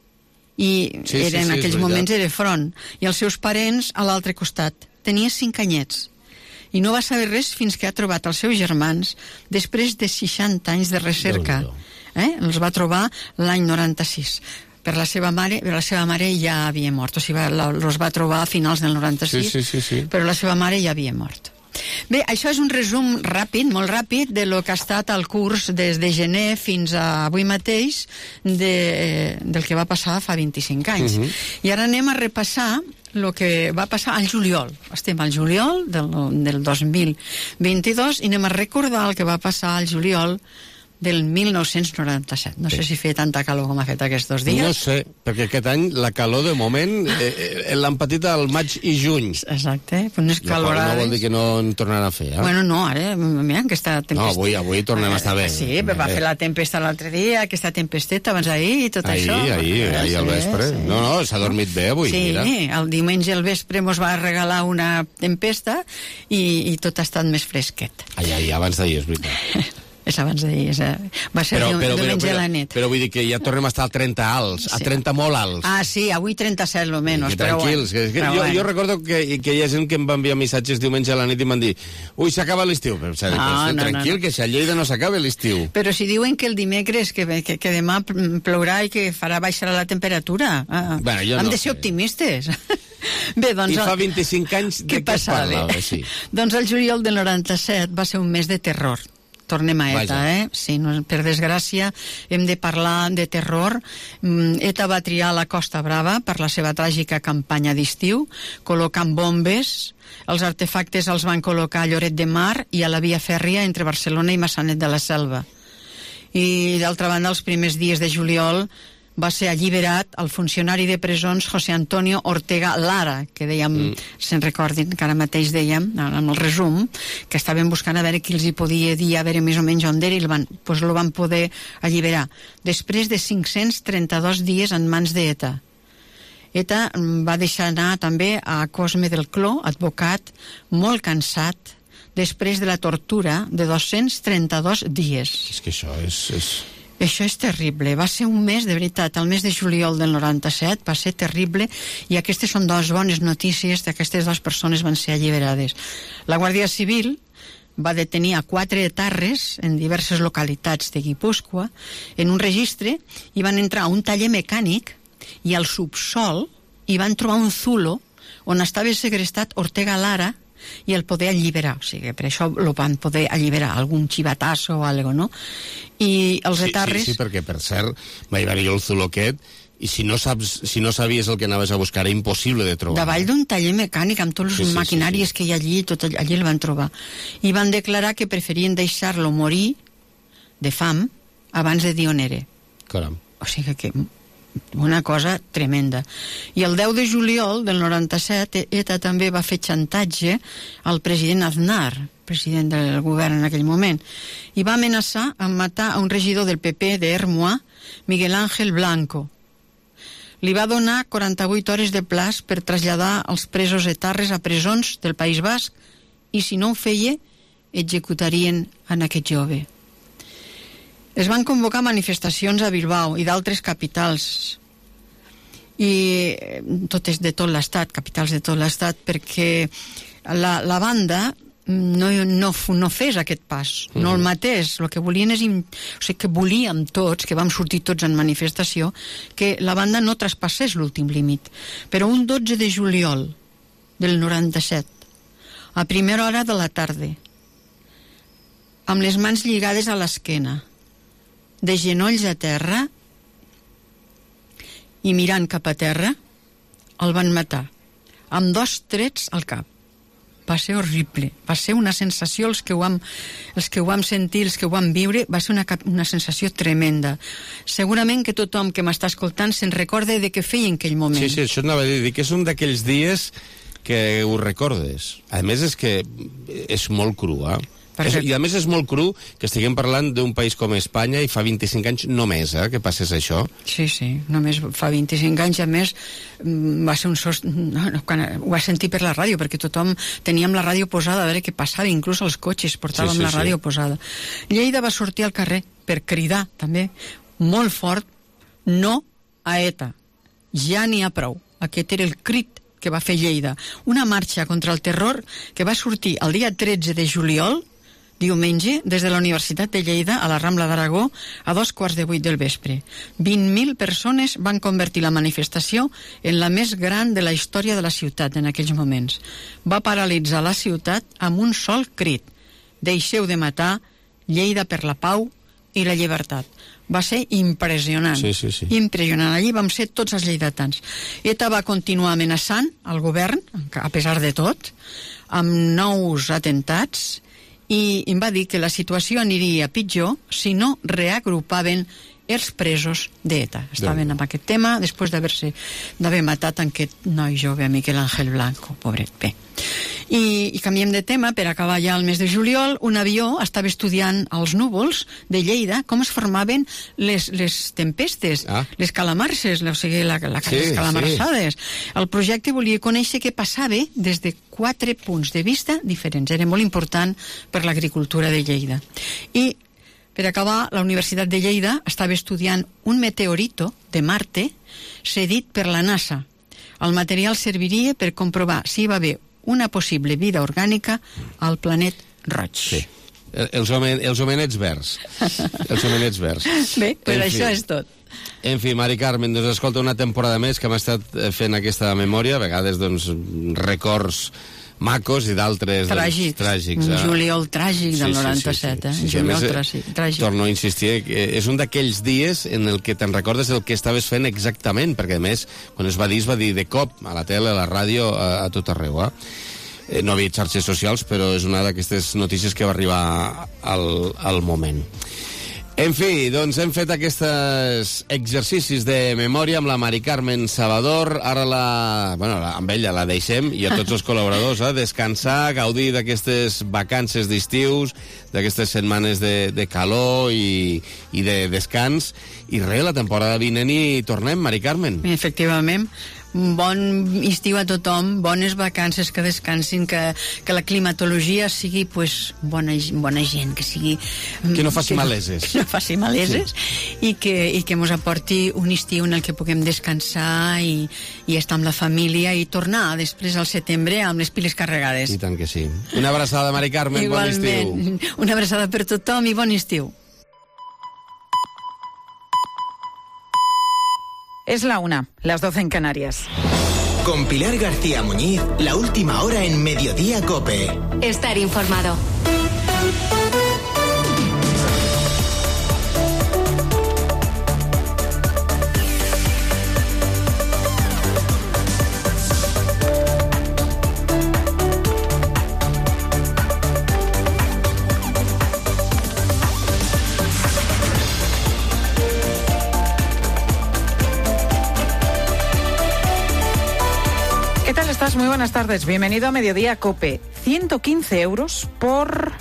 i sí, era, sí, en sí, aquells moments era front, i els seus parents a l'altre costat. Tenia cinc anyets. I no va saber res fins que ha trobat els seus germans després de seixanta anys de recerca. Eh? Els va trobar l'any noranta-sis. Per la seva mare, per la seva mare ja havia mort. O sigui, la, els va trobar a finals del noranta-sis, sí, sí, sí, sí. però la seva mare ja havia mort. Bé, això és un resum ràpid, molt ràpid, de lo que ha estat el curs des de gener fins a avui mateix de, del que va passar fa vint-i-cinc anys. Uh-huh. I ara anem a repassar el que va passar al juliol. Estem al juliol del, del dos mil vint-i-dos i anem a recordar el que va passar al juliol del mil nou-cents noranta-set. No sé si feia tanta calor com ha fet aquests dos dies. No sé, perquè aquest any la calor de moment eh, eh, l'han patit al maig i juny. Exacte, però no és calorades. No vol dir que no en tornarà a fer, eh? Bueno, no, ara, mira, aquesta tempesta... No, avui, avui tornem a estar bé. Sí, però va fer la tempesta l'altre dia, aquesta tempesteta abans d'ahir i tot ahir, això. Ahir, ahir, ahir al vespre. Sí. No, no, s'ha dormit bé avui, sí, mira. Sí, el diumenge al vespre mos va regalar una tempesta i, i tot ha estat més fresquet. Ai, ai, abans d'ahir, és veritat. És abans d'ahir, va ser però, el però, diumenge però, a la nit. Però vull dir que ja tornem a estar a trenta alts, sí. a trenta molt alts. Ah, sí, avui trenta-set, lo menos. Que tranquils, que, que jo, bueno. jo recordo que, que hi ha gent que em va enviar missatges diumenge a la nit i m'han dit, ui, s'acaba l'estiu. Però, o sigui, no, no, tranquil, no, no. que si a Lleida no s'acaba l'estiu. Però si diuen que el dimecres, que, que, que demà plourà i que farà baixar la temperatura. Ah, bueno, jo hem no de ser sé. optimistes. Bé, doncs, I fa vint-i-cinc anys de què, què es parlava? Sí. Doncs el juliol del noranta-set va ser un mes de terror. Tornem a ETA, Vaja. eh? Sí, no, per desgràcia, hem de parlar de terror. ETA va triar la Costa Brava per la seva tràgica campanya d'estiu, col·locant bombes. Els artefactes els van col·locar a Lloret de Mar i a la via fèrria entre Barcelona i Maçanet de la Selva. I, d'altra banda, els primers dies de juliol va ser alliberat el funcionari de presons José Antonio Ortega Lara, que dèiem, mm. se'n recordin, que ara mateix dèiem, amb el resum, que estaven buscant a veure qui els hi podia dir, a veure més o menys on era, i el van, pues lo van poder alliberar. Després de cinc-cents trenta-dos dies en mans d'ETA. ETA va deixar anar també a Cosme del Cló, advocat, molt cansat, després de la tortura de dos-cents trenta-dos dies. És que això és... és... Això és terrible. Va ser un mes, de veritat, el mes de juliol del noranta-set, va ser terrible, i aquestes són dues bones notícies, d'aquestes dues persones van ser alliberades. La Guàrdia Civil va detenir a quatre etarres en diverses localitats de Guipúscoa en un registre, i van entrar a un taller mecànic, i al subsol hi van trobar un zulo on estava segrestat Ortega Lara, i el poder alliberar, o sigui, per això el van poder alliberar, algun xivatasso o alguna cosa, no? I els sí, etarres... Sí, sí, perquè, per cert, va haver-hi el zulo aquest, i si no, saps, si no sabies el que anaves a buscar, era impossible de trobar. Davall d'un taller mecànic, amb tots els sí, sí, maquinàries sí, sí. que hi ha allí, tot allí el van trobar. I van declarar que preferien deixar-lo morir de fam abans de dir on era. Caram. O sigui que... una cosa tremenda. I el deu de juliol del noranta-set ETA també va fer xantatge al president Aznar, president del govern en aquell moment, i va amenaçar amb matar a un regidor del P P de Ermua, Miguel Ángel Blanco. Li va donar quaranta-vuit hores de plaç per traslladar els presos etarres a presons del País Basc, i si no ho feia, executarien en aquest jove. Es van convocar manifestacions a Bilbao i d'altres capitals, i totes de tot l'estat, capitals de tot l'estat, perquè la, la banda no, no, no fes aquest pas, mm. no el matés. El que volien és, o sigui, que volíem tots, que vam sortir tots en manifestació, que la banda no traspassés l'últim límit. Però un dotze de juliol del noranta-set, a primera hora de la tarda, amb les mans lligades a l'esquena, de genolls a terra i mirant cap a terra, el van matar amb dos trets al cap. Va ser horrible, va ser una sensació, els que ho vam, els que ho vam sentir, els que ho vam viure, va ser una, una sensació tremenda. Segurament que tothom que m'està escoltant se'n recorda de què feia en aquell moment. Sí, sí, això anava a dir, que és un d'aquells dies que ho recordes. A més, és que és molt cru, eh? És, I a més és molt cru que estiguem parlant d'un país com Espanya i fa vint-i-cinc anys només, eh, que passés això. Sí, sí, només fa vint-i-cinc anys, a més va ser un sost... No, no, quan ho va sentir per la ràdio, perquè tothom teníem la ràdio posada, a veure què passava, inclús els cotxes portàvem sí, sí, la ràdio sí. posada. Lleida va sortir al carrer per cridar, també, molt fort, no a ETA. Ja n'hi ha prou. Aquest era el crit que va fer Lleida. Una marxa contra el terror que va sortir el dia tretze de juliol, diumenge, des de la Universitat de Lleida a la Rambla d'Aragó a dos quarts de vuit del vespre. vint mil persones van convertir la manifestació en la més gran de la història de la ciutat en aquells moments. Va paralitzar la ciutat amb un sol crit: deixeu de matar, Lleida per la pau i la llibertat. Va ser impressionant. Sí, sí, sí. Impressionant. Allí vam ser tots els lleidatans. ETA va continuar amenaçant el govern, a pesar de tot, amb nous atentats, i em va dir que la situació aniria pitjor si no reagrupaven els presos d'ETA. Estaven amb aquest tema després d'haver-se d'haver matat aquest noi jove, Miguel Ángel Blanco, pobret. Bé. I, I canviem de tema, per acabar ja el mes de juliol. Un avió estava estudiant als núvols de Lleida com es formaven les, les tempestes, ah. les calamarses, o sigui, la, la, sí, les calamarsades. Sí. El projecte volia conèixer què passava des de quatre punts de vista diferents. Era molt important per l'agricultura de Lleida. I Per acabar, la Universitat de Lleida estava estudiant un meteorito de Marte cedit per la NASA. El material serviria per comprovar si hi va haver una possible vida orgànica al planet roig. Sí. Els, homen, els homenets verds. Els homenets verds. Bé, però en això fi. és tot. En fi, Mari Carmen, doncs escolta, una temporada més que hem estat fent aquesta memòria, a vegades doncs records macos i d'altres tràgics. Doncs, tràgics un eh? juliol tràgic del sí, sí, noranta-set, sí, sí, sí. eh? Sí, Juliol més, tràgic, tràgic. Torno a insistir, que és un d'aquells dies en el que te'n recordes el que estaves fent exactament, perquè a més, quan es va dir, es va dir de cop, a la tele, a la ràdio, a, a tot arreu, eh? No havia xarxes socials, però és una d'aquestes notícies que va arribar al, al moment. En fi, doncs hem fet aquests exercicis de memòria amb la Mari Carmen Salvador. Ara la, bueno, la, amb ella la deixem, i a tots els col·laboradors, eh, descansar, gaudir d'aquestes vacances d'estius, d'aquestes setmanes de, de calor i, i de descans. I res, la temporada vinent i tornem, Mari Carmen. Efectivament. Bon estiu a tothom, bones vacances, que descansin, que, que la climatologia sigui pues, bona, bona gent, que sigui... Que no faci que maleses. No, que no faci maleses, sí. i, que, i que mos aporti un estiu en el que puguem descansar i, i estar amb la família i tornar després al setembre amb les piles carregades. I tant que sí. Una abraçada, Mari Carmen, Igualment, bon estiu. Una abraçada per tothom i bon estiu. Es la una, las doce en Canarias. Con Pilar García Muñiz, la última hora en Mediodía COPE. Estar informado. ¿Qué tal estás? Muy buenas tardes. Bienvenido a Mediodía COPE. ciento quince euros por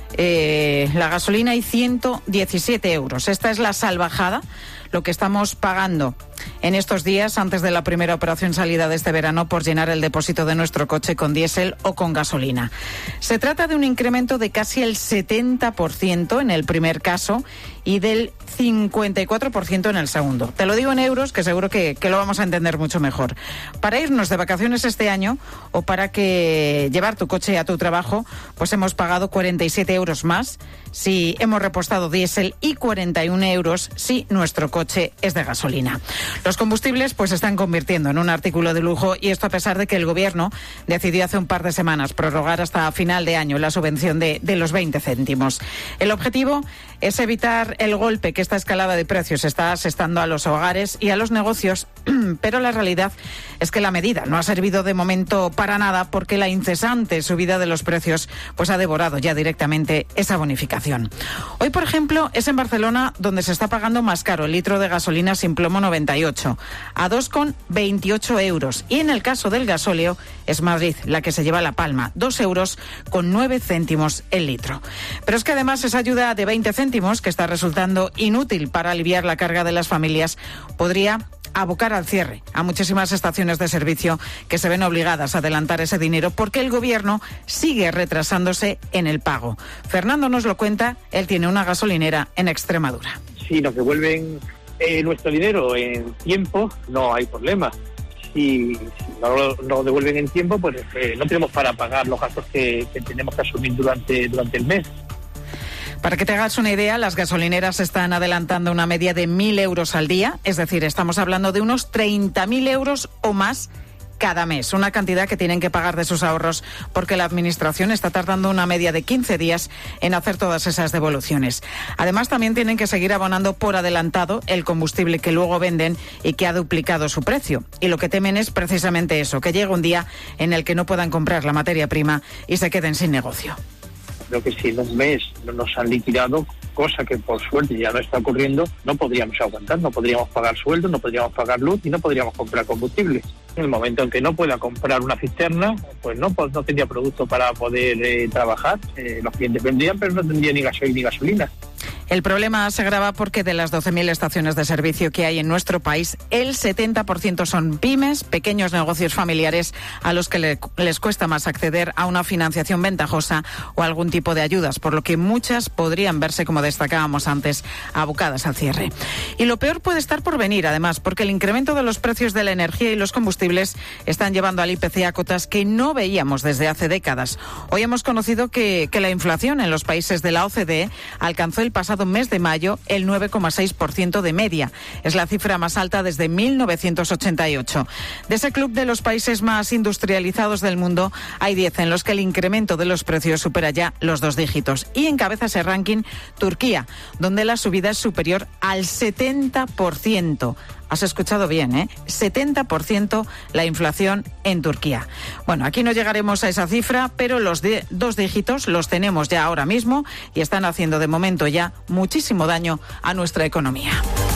eh, la gasolina y ciento diecisiete euros. Esta es la salvajada, lo que estamos pagando en estos días antes de la primera operación salida de este verano por llenar el depósito de nuestro coche con diésel o con gasolina. Se trata de un incremento de casi el setenta por ciento en el primer caso y del cincuenta y cuatro por ciento en el segundo. Te lo digo en euros, que seguro que, que lo vamos a entender mucho mejor. Para irnos de vacaciones este año o para que llevar tu coche a tu trabajo, pues hemos pagado cuarenta y siete euros más si hemos repostado diésel y cuarenta y uno euros si nuestro coche es de gasolina. Los combustibles pues se están convirtiendo en un artículo de lujo, y esto a pesar de que el Gobierno decidió hace un par de semanas prorrogar hasta final de año la subvención de, de los veinte céntimos. El objetivo es evitar el golpe que esta escalada de precios está asestando a los hogares y a los negocios, pero la realidad es que la medida no ha servido de momento para nada, porque la incesante subida de los precios pues ha devorado ya directamente esa bonificación. Hoy, por ejemplo, es en Barcelona donde se está pagando más caro el litro de gasolina sin plomo noventa y ocho, a dos con veintiocho euros, y en el caso del gasóleo es Madrid la que se lleva la palma, dos euros con nueve céntimos el litro. Pero es que además esa ayuda de veinte céntimos, que está resultando inútil para aliviar la carga de las familias, podría abocar al cierre a muchísimas estaciones de servicio que se ven obligadas a adelantar ese dinero porque el Gobierno sigue retrasándose en el pago. Fernando nos lo cuenta, él tiene una gasolinera en Extremadura. Si nos devuelven eh, nuestro dinero en tiempo, no hay problema. Si, si no lo no devuelven en tiempo, pues eh, no tenemos para pagar los gastos que, que tenemos que asumir durante, durante el mes. Para que te hagas una idea, las gasolineras están adelantando una media de mil euros al día, es decir, estamos hablando de unos treinta mil euros o más cada mes, una cantidad que tienen que pagar de sus ahorros porque la Administración está tardando una media de quince días en hacer todas esas devoluciones. Además, también tienen que seguir abonando por adelantado el combustible que luego venden y que ha duplicado su precio. Y lo que temen es precisamente eso, que llegue un día en el que no puedan comprar la materia prima y se queden sin negocio. Creo que si en un mes no nos han liquidado, cosa que por suerte ya no está ocurriendo, no podríamos aguantar, no podríamos pagar sueldos, no podríamos pagar luz y no podríamos comprar combustible. En el momento en que no pueda comprar una cisterna, pues no, pues no tendría producto para poder eh, trabajar. Eh, los clientes vendrían, pero no tendría ni gasoil ni gasolina. El problema se agrava porque de las doce mil estaciones de servicio que hay en nuestro país, el setenta por ciento son pymes, pequeños negocios familiares a los que le, les cuesta más acceder a una financiación ventajosa o algún tipo de ayudas, por lo que muchas podrían verse, como destacábamos antes, abocadas al cierre. Y lo peor puede estar por venir, además, porque el incremento de los precios de la energía y los combustibles están llevando al I P C a cotas que no veíamos desde hace décadas. Hoy hemos conocido que, que la inflación en los países de la O C D E alcanzó el pasado mes de mayo el nueve coma seis por ciento de media. Es la cifra más alta desde mil novecientos ochenta y ocho. De ese club de los países más industrializados del mundo, hay diez en los que el incremento de los precios supera ya los dos dígitos. Y encabeza ese ranking Turquía, donde la subida es superior al setenta por ciento. Has escuchado bien, ¿eh? setenta por ciento la inflación en Turquía. Bueno, aquí no llegaremos a esa cifra, pero los de dos dígitos los tenemos ya ahora mismo y están haciendo de momento ya muchísimo daño a nuestra economía.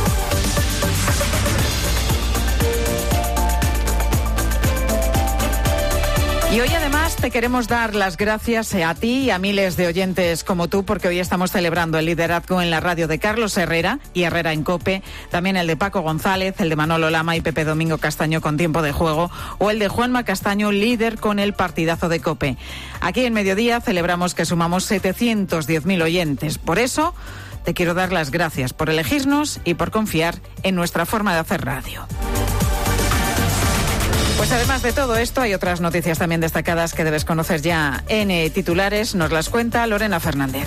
Y hoy además te queremos dar las gracias a ti y a miles de oyentes como tú, porque hoy estamos celebrando el liderazgo en la radio de Carlos Herrera y Herrera en COPE, también el de Paco González, el de Manolo Lama y Pepe Domingo Castaño con Tiempo de Juego, o el de Juanma Castaño, líder con el partidazo de COPE. Aquí en Mediodía celebramos que sumamos setecientos diez mil oyentes. Por eso te quiero dar las gracias por elegirnos y por confiar en nuestra forma de hacer radio. Pues además de todo esto, hay otras noticias también destacadas que debes conocer ya en eh, titulares. Nos las cuenta Lorena Fernández.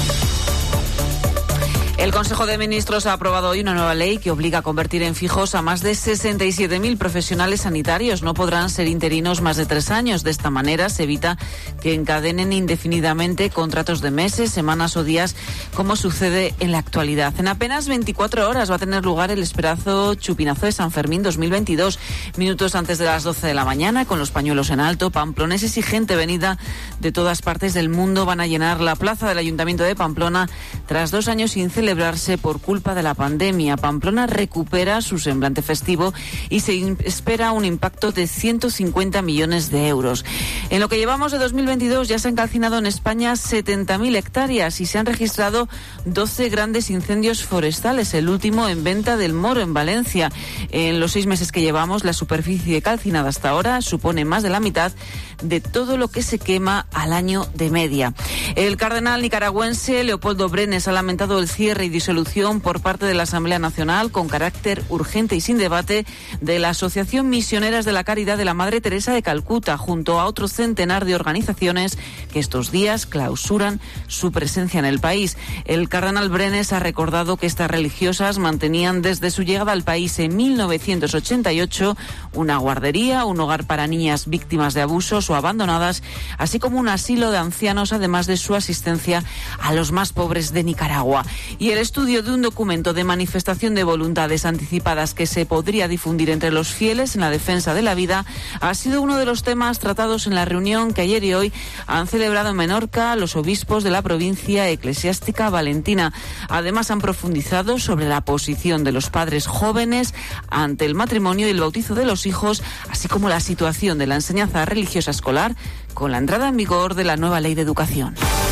El Consejo de Ministros ha aprobado hoy una nueva ley que obliga a convertir en fijos a más de sesenta y siete mil profesionales sanitarios. No podrán ser interinos más de tres años. De esta manera se evita que encadenen indefinidamente contratos de meses, semanas o días, como sucede en la actualidad. En apenas veinticuatro horas va a tener lugar el esperado Chupinazo de San Fermín dos mil veintidós. Minutos antes de las doce de la mañana, con los pañuelos en alto, pamploneses y gente venida de todas partes del mundo van a llenar la plaza del Ayuntamiento de Pamplona tras dos años sin celebrar celebrarse por culpa de la pandemia. Pamplona recupera su semblante festivo y se espera un impacto de ciento cincuenta millones de euros. En lo que llevamos de dos mil veintidós ya se han calcinado en España setenta mil hectáreas y se han registrado doce grandes incendios forestales, el último en Venta del Moro, en Valencia. En los seis meses que llevamos, la superficie calcinada hasta ahora supone más de la mitad de todo lo que se quema al año de media. El cardenal nicaragüense Leopoldo Brenes ha lamentado el cierre y disolución por parte de la Asamblea Nacional con carácter urgente y sin debate de la Asociación Misioneras de la Caridad de la Madre Teresa de Calcuta, junto a otro centenar de organizaciones que estos días clausuran su presencia en el país. El cardenal Brenes ha recordado que estas religiosas mantenían desde su llegada al país en mil novecientos ochenta y ocho una guardería, un hogar para niñas víctimas de abusos o abandonadas, así como un asilo de ancianos, además de su asistencia a los más pobres de Nicaragua. Y el estudio de un documento de manifestación de voluntades anticipadas que se podría difundir entre los fieles en la defensa de la vida ha sido uno de los temas tratados en la reunión que ayer y hoy han celebrado en Menorca los obispos de la provincia eclesiástica valentina. Además, han profundizado sobre la posición de los padres jóvenes ante el matrimonio y el bautizo de los hijos, así como la situación de la enseñanza religiosa escolar con la entrada en vigor de la nueva ley de educación.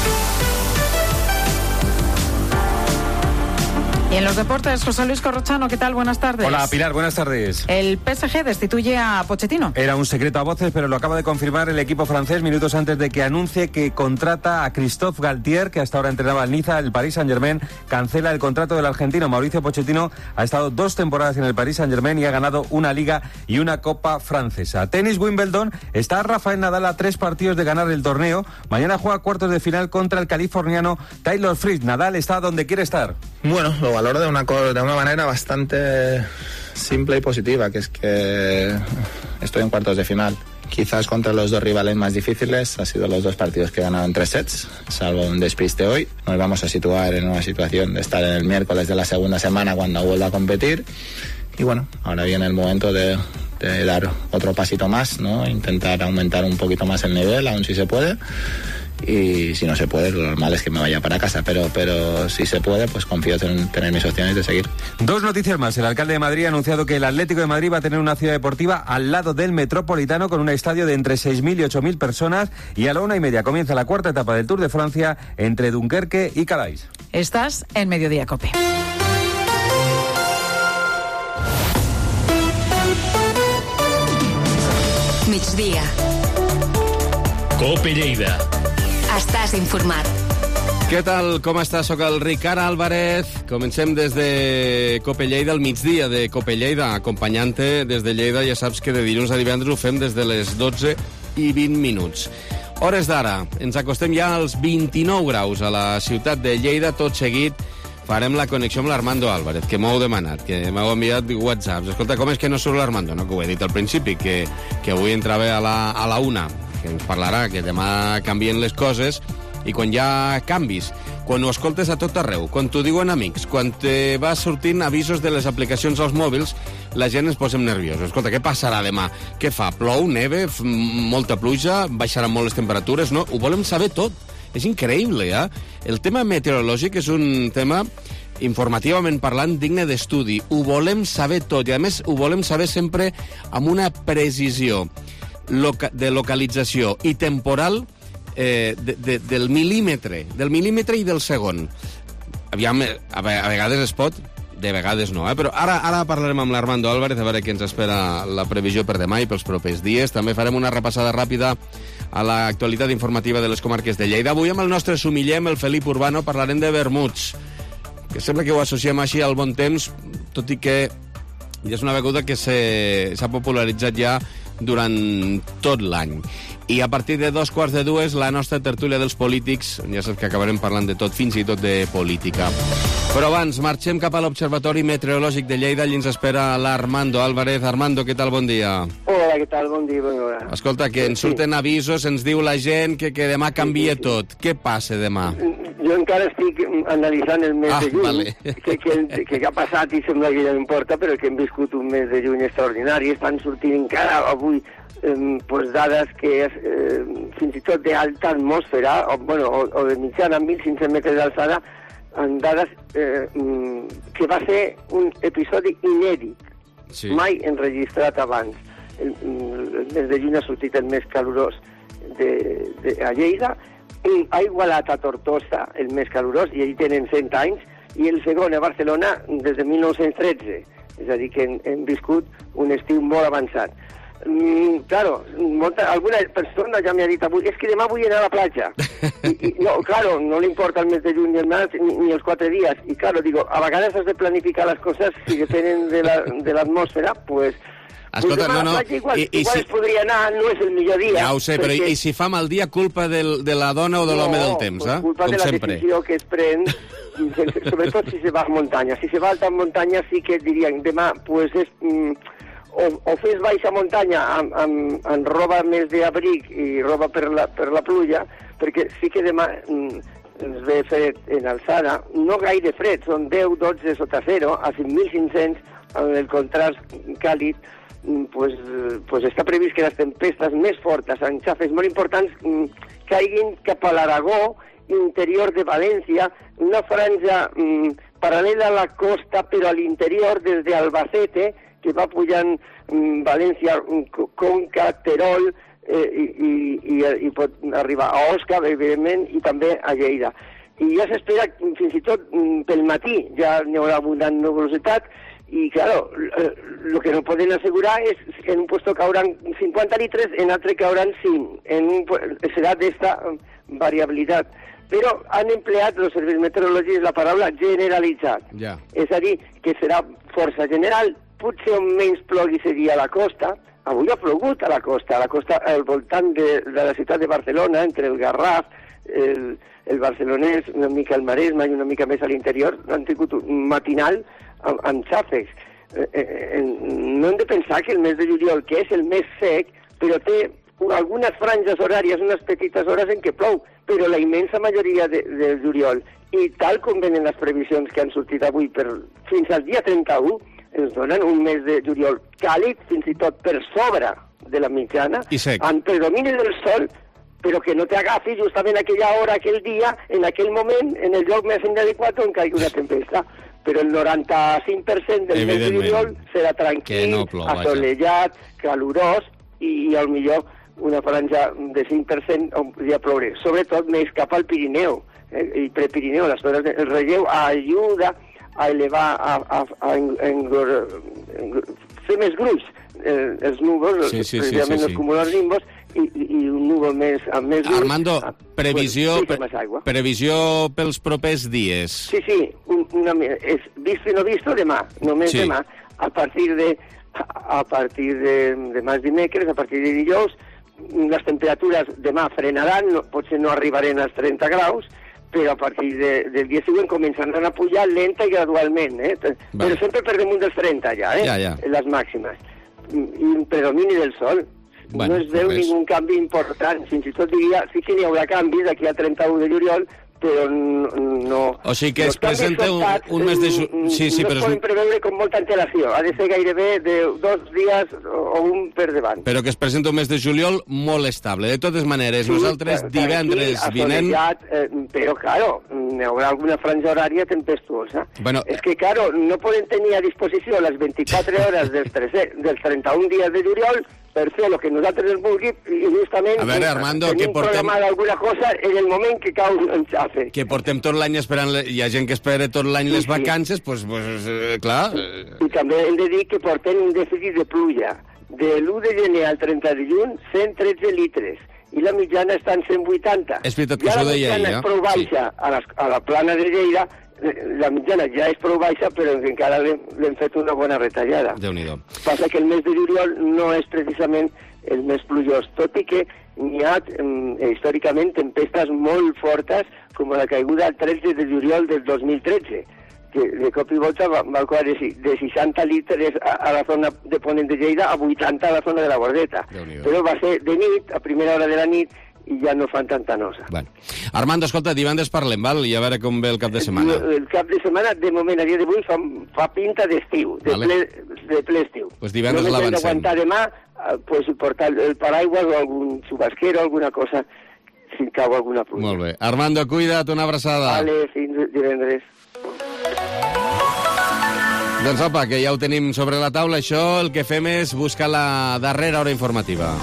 Y en los deportes, José Luis Corrochano, ¿qué tal? Buenas tardes. Hola, Pilar, buenas tardes. El P S G destituye a Pochettino. Era un secreto a voces, pero lo acaba de confirmar el equipo francés minutos antes de que anuncie que contrata a Christophe Galtier, que hasta ahora entrenaba al Niza. El Paris Saint-Germain cancela el contrato del argentino. Mauricio Pochettino ha estado dos temporadas en el Paris Saint-Germain y ha ganado una Liga y una Copa francesa. Tenis Wimbledon, está Rafael Nadal a tres partidos de ganar el torneo. Mañana juega cuartos de final contra el californiano Taylor Fritz. Nadal está donde quiere estar. Bueno, lo valoro de una, de una manera bastante simple y positiva, que es que estoy en cuartos de final. Quizás contra los dos rivales más difíciles, ha sido los dos partidos que he ganado en tres sets, salvo un despiste hoy. Nos vamos a situar en una situación de estar en el miércoles de la segunda semana cuando vuelva a competir. Y bueno, ahora viene el momento de, de dar otro pasito más, ¿no? Intentar aumentar un poquito más el nivel, aún si se puede. Y si no se puede, lo normal es que me vaya para casa, pero pero si se puede, pues confío en tener mis opciones de seguir. Dos noticias más. El alcalde de Madrid ha anunciado que el Atlético de Madrid va a tener una ciudad deportiva al lado del Metropolitano con un estadio de entre seis mil y ocho mil personas, y a la una y media comienza la cuarta etapa del Tour de Francia entre Dunkerque y Calais. Estás en Mediodía Cope. Migdia. Cope Lleida. Estàs informat. Què tal? Com estàs? Soc el Ricard Álvarez. Comencem des de Cope Lleida, al migdia de Cope Lleida, acompanyant-te des de Lleida. Ja saps que de dilluns a divendres ho fem des de les dotze i vint minuts. Hores d'ara, ens acostem ja als vint-i-nou graus a la ciutat de Lleida. Tot seguit farem la connexió amb l'Armando Álvarez, que m'heu demanat, que m'heu enviat whatsapps. Escolta, com és que no surt l'Armando? No, que ho he dit al principi, que, que avui entrava a la, a la una, que ens parlarà, que demà canvien les coses, i quan hi ha canvis, quan ho escoltes a tot arreu, quan t'ho diuen amics, quan te va sortint avisos de les aplicacions als mòbils, la gent ens posem nerviosos. Escolta, què passarà demà? Què fa? Plou, neve, molta pluja, baixaran molt les temperatures? No, ho volem saber tot. És increïble, eh? El tema meteorològic és un tema, informativament parlant, digne d'estudi. Ho volem saber tot, i a més ho volem saber sempre amb una precisió loca de localització i temporal eh, de, de, del mil·límetre, del mil·límetre i del segon. Aviam, a, a vegades es pot, de vegades no, eh? Però ara, ara parlarem amb l'Armando Álvarez a veure què ens espera la previsió per demà i pels propers dies. També farem una repassada ràpida a l'actualitat informativa de les comarques de Lleida. Avui amb el nostre sumillem, el Felip Urbano, parlarem de vermuts, que sembla que ho associem així al bon temps, tot i que ja és una beguda que s'ha popularitzat ja durant tot l'any. I a partir de dos quarts de dues, la nostra tertúlia dels polítics, ja saps que acabarem parlant de tot, fins i tot de política. Però abans, marxem cap a l'Observatori Meteorològic de Lleida, allí ens espera l'Armando Álvarez. Armando, què tal? Bon dia. Hola, què tal? Bon dia, bona hora. Escolta, que ens surten avisos, ens diu la gent que, que demà canvia sí, sí, sí. tot. Què passa demà? Jo encara estic analitzant el mes ah, de juny, vale. que, que, que ha passat i sembla que ja no importa, però que hem viscut un mes de juny extraordinari. Estan sortint encara avui eh, pues dades que eh, fins i tot d'alta atmosfera, o, bueno, o, o de mitjana, mil cinc-cents metres d'alçada, en dades eh, que va ser un episodi inèdit, sí. mai enregistrat abans. El, el mes de juny ha sortit el més calorós de, de, a Lleida, i ha igualat a Tortosa el més calorós, i allí tenen cent anys, i el segon a Barcelona des de mil nou-cents tretze. És a dir, que hem, hem viscut un estiu molt avançat. Mm, claro, molta, alguna persona ja m'ha dit avui, és que demà vull anar a la platja. I, i, no, claro, no li importa el mes de juny ni el mes, ni, ni els quatre dies. I claro, digo, a vegades has de planificar les coses si depenen de l'atmosfera, la, pues... Escolta, pues no, no. Platja, igual, I, i igual si... es podria anar, no és el millor dia. Ja ho sé, perquè... però i, i si fa mal dia, culpa del, de la dona o de l'home no, del temps, eh? No, culpa com de la sempre. decisió que es pren, sobretot si se va a muntanya. Si se va a alta muntanya sí que dirien, demà, pues és... Mm, O, o fes baixa muntanya amb, amb, amb roba més d'abric i roba per la, per la pluja, perquè sí que demà mm, ens ve fred en alçada, no gaire fred, són deu dotze sota zero, a cinc mil cinc-cents, amb el contrast càlid, mm, pues, pues està previst que les tempestes més fortes, amb xafes molt importants, mm, caiguin cap a l'Aragó, interior de València, una franja mm, paral·lela a la costa, però a l'interior, des d'Albacete, que va pujant um, València, um, Conca, Terol, eh, i, i, i pot arribar a Osca, evidentment, i també a Lleida. I ja s'espera, fins i tot um, pel matí, ja n'hi haurà abundant nuvolositat, i, claro, el que no poden assegurar és que en un puesto cauran cinquanta litres, en altre cauran cinc. En un, serà d'esta variabilitat. Però han empleat els serveis meteorològics la paraula generalitzat. Ja. És a dir, que serà força general. Potser on menys plogui seria a la costa. Avui ha plogut a la costa, a la costa al voltant de, de la ciutat de Barcelona, entre el Garraf, el, el barcelonès, una mica el Maresme i una mica més a l'interior, han tingut un matinal amb, amb xàfecs. Eh, eh, no hem de pensar que el mes de juliol, que és el més sec, però té algunes franges horàries, unes petites hores en què plou, però la immensa majoria de, de juliol, i tal com venen les previsions que han sortit avui per, fins al dia trenta-u, ens donen un mes de juliol càlid, fins i tot per sobre de la mitjana, amb predomini del sol, però que no t'agafi justament aquella hora, aquell dia, en aquell moment, en el lloc més inadequat on caigui una tempesta. Però el noranta-cinc per cent del mes de juliol serà tranquil, no plou, assolellat, calorós, i, i al millor una franja de cinc per cent on podria ploure, sobretot més cap al Pirineu. y Prepirineo, las zonas del relleu, ayuda a elevar, a, a, a engor, engor, fer més gruix eh, els núvols, sí, sí, precisament sí, sí, els cumulonimbus, i, i un núvol més, amb més gruix... Armando, previsió, pues, pre previsió pels propers dies. Sí, sí, un, una, és vist i no visto demà, només sí. demà, a partir de a partir de demà dimecres, a partir de dijous, les temperatures demà frenaran, no, potser no arribarem als trenta graus, però a partir de, del dia següent començaran a pujar lenta i gradualment, eh? Però sempre per damunt dels trenta ja, eh? Ja, ja. Les màximes. I un predomini del sol. Bueno, no es veu pues... ningú canvi important. Fins i tot diria, sí que n'hi haurà canvis d'aquí al trenta-u de juliol, però no... O sigui que es presenta un, un mes de... Ju... Sí, sí, no però es poden preveure con molta antelació. Ha de ser gairebé de dos dies o un per davant. Però que es presenta un mes de juliol molt estable. De totes maneres, sí, nosaltres divendres vinent... Eh, però, claro, hi haurà alguna franja horària tempestuosa. Bueno, és que, claro, no poden tenir a disposició les vint-i-quatre hores dels, dels trenta-un dies de juliol per fer el que nosaltres ens vulgui i justament a veure, Armando, tenim que portem... programada alguna cosa en el moment que cau en xafe. Que portem tot l'any esperant... Le... Hi ha gent que espera tot l'any sí, les vacances, doncs, sí. pues, eh, clar... I, I també hem de dir que portem un dèficit de pluja. De l'u de gener al trenta de juny, cent tretze litres. I la mitjana està en cent vuitanta. És veritat que això ho deia ell, ja la mitjana és prou baixa sí. a, la, a la plana de Lleida. La mitjana ja és prou baixa, però encara l'hem fet una bona retallada. Déu-n'hi-do. Passa que el mes de juliol no és precisament el més plujós, tot i que n'hi ha eh, històricament tempestes molt fortes, com la caiguda el tretze de juliol del dos mil tretze, que de cop i volta va, va de, de seixanta litres a, a la zona de Ponent de Lleida a vuitanta a la zona de la Bordeta. Però va ser de nit, a primera hora de la nit, i ja no fan tanta nosa. Bueno. Armando, escolta, divendres parlem, val? I a veure com ve el cap de setmana. El, el cap de setmana, de moment, a dia d'avui, fa, fa pinta d'estiu, de, vale. ple, de ple estiu. Pues divendres l'avancem. Només hem d'aguantar demà, pues, portar el paraigües o algun xubasquero, alguna cosa, si cau alguna pluja. Molt bé. Armando, cuida't, una abraçada. Vale, fins divendres. Doncs apa, que ja ho tenim sobre la taula, això, el que fem és buscar la darrera hora informativa.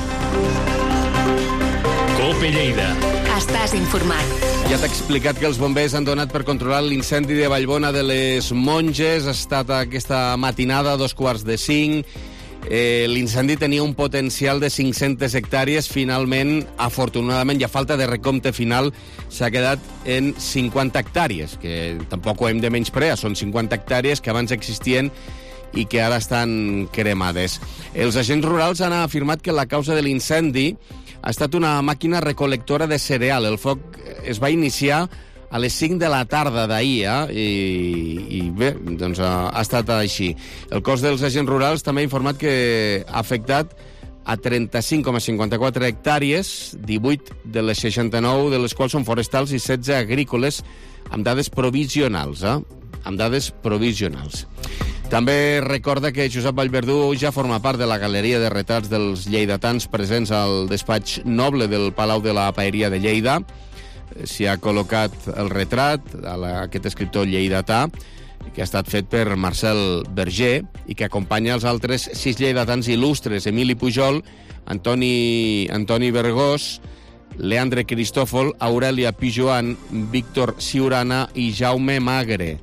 Cope Lleida. Estàs informat. Ja t'he explicat que els bombers han donat per controlar l'incendi de Vallbona de les Monges. Ha estat aquesta matinada a dos quarts de cinc. Eh, l'incendi tenia un potencial de cinc-centes hectàrees. Finalment, afortunadament, i a falta de recompte final, s'ha quedat en cinquanta hectàrees, que tampoc ho hem de menysprear. Són cinquanta hectàrees que abans existien i que ara estan cremades. Els agents rurals han afirmat que la causa de l'incendi ha estat una màquina recolectora de cereal. El foc es va iniciar a les cinc de la tarda d'ahir, eh? I, i bé, doncs ha, ha estat així. El cos dels agents rurals també ha informat que ha afectat a trenta-cinc coma cinquanta-quatre hectàrees, divuit de les seixanta-nou de les quals són forestals i setze agrícoles, amb dades provisionals, eh? amb dades provisionals. També recorda que Josep Vallverdú ja forma part de la galeria de retrats dels lleidatans presents al despatx noble del Palau de la Paeria de Lleida. S'hi ha col·locat el retrat a la, aquest escriptor lleidatà, que ha estat fet per Marcel Berger i que acompanya els altres sis lleidatans il·lustres: Emili Pujol, Antoni, Antoni Vergós, Leandre Cristòfol, Aurelia Pijoan, Víctor Ciurana i Jaume Magre.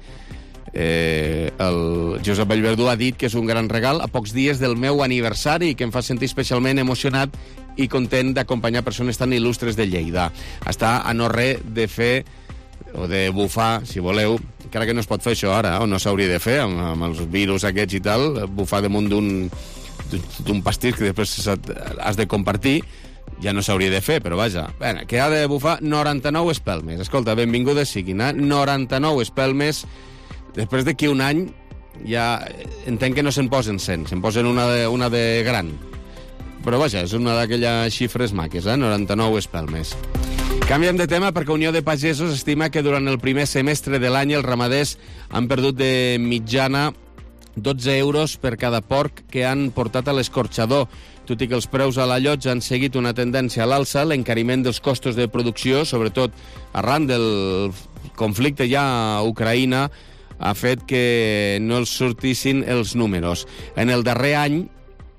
Eh, el Josep Vallverdú ha dit que és un gran regal a pocs dies del meu aniversari, que em fa sentir especialment emocionat i content d'acompanyar persones tan il·lustres de Lleida. Està a no res de fer o de bufar, si voleu, encara que no es pot fer això ara, o no s'hauria de fer amb, amb els virus aquests i tal, bufar damunt d'un d'un pastís que després has de compartir, ja no s'hauria de fer, però vaja. Bé, que ha de bufar noranta-nou espelmes. Escolta, benvingudes siguin, eh? noranta-nou espelmes. Després d'aquí un any ja entenc que no se'n posen cent, se'n posen una de, una de gran. Però vaja, és una d'aquelles xifres maques, eh? noranta-nou espelmes. Canviem de tema perquè Unió de Pagesos estima que durant el primer semestre de l'any els ramaders han perdut de mitjana dotze euros per cada porc que han portat a l'escorxador. Tot i que els preus a la llotja han seguit una tendència a l'alça, l'encariment dels costos de producció, sobretot arran del conflicte ja a Ucraïna, ha fet que no els sortissin els números. En el darrer any,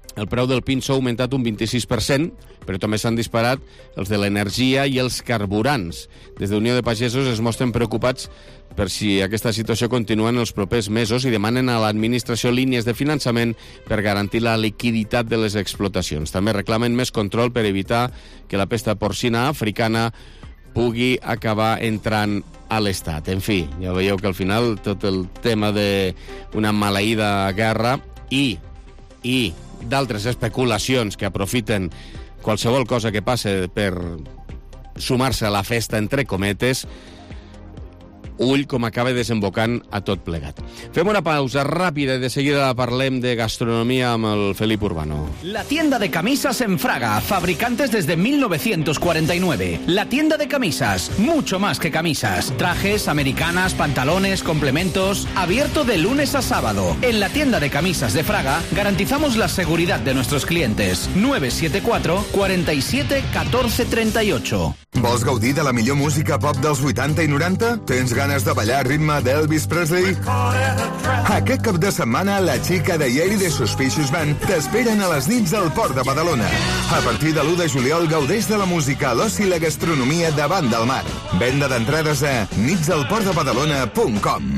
el preu del pinso ha augmentat un vint-i-sis per cent, però també s'han disparat els de l'energia i els carburants. Des de Unió de Pagesos es mostren preocupats per si aquesta situació continua en els propers mesos i demanen a l'administració línies de finançament per garantir la liquiditat de les explotacions. També reclamen més control per evitar que la pesta porcina africana pugui acabar entrant a l'Estat. En fi, ja veieu que al final tot el tema d'una maleïda guerra i, i d'altres especulacions que aprofiten qualsevol cosa que passe per sumar-se a la festa, entre cometes, ull com acaba desembocant a tot plegat. Fem una pausa ràpida y de seguida parlem de gastronomía amb el Felip Urbano. La tienda de camisas en Fraga, fabricantes desde mil novecientos cuarenta y nueve. La tienda de camisas, mucho más que camisas. Trajes, americanas, pantalones, complementos, abierto de lunes a sábado. En la tienda de camisas de Fraga garantizamos la seguridad de nuestros clientes. nueve siete cuatro, cuarenta y siete, catorce treinta y ocho. Vols gaudir de la millor música pop dels vuitanta i noranta? Tens ganes de ballar al ritme d'Elvis Presley? Aquest cap de setmana, la xica de Yeri de Suspicious Band t'esperen a les nits al Port de Badalona. A partir de l'u de juliol gaudeix de la música, l'oci i la gastronomia davant del mar. Venda d'entrades a nits al port de badalona punt com.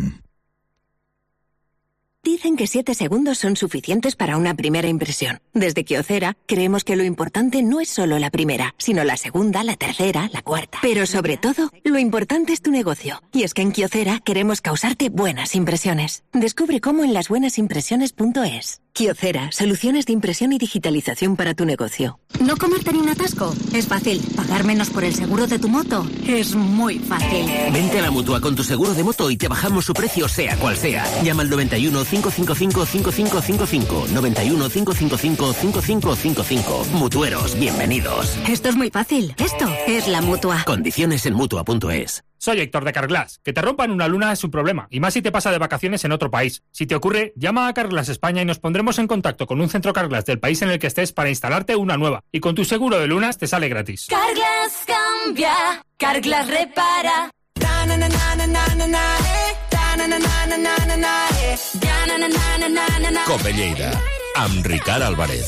Dicen que siete segundos son suficientes para una primera impresión. Desde Kyocera creemos que lo importante no es solo la primera, sino la segunda, la tercera, la cuarta. Pero sobre todo, lo importante es tu negocio. Y es que en Kyocera queremos causarte buenas impresiones. Descubre cómo en las buenas impresiones punto es. Kyocera, soluciones de impresión y digitalización para tu negocio. ¿No comerte ni un atasco? Es fácil. ¿Pagar menos por el seguro de tu moto? Es muy fácil. Vente a la Mutua con tu seguro de moto y te bajamos su precio sea cual sea. Llama al noventa y uno, cinco cinco cinco, cinco cinco cinco cinco. noventa y uno, cinco cinco cinco, cinco cinco cinco cinco. Mutueros, bienvenidos. Esto es muy fácil. Esto es la Mutua. Condiciones en Mutua punto es. Soy Héctor de Carglass. Que te rompan una luna es un problema, y más si te pasa de vacaciones en otro país. Si te ocurre, llama a Carglass España y nos pondremos en contacto con un centro Carglass del país en el que estés para instalarte una nueva. Y con tu seguro de lunas te sale gratis. Carglass cambia, Carglass repara. Cope Lleida, amb Ricard Álvarez.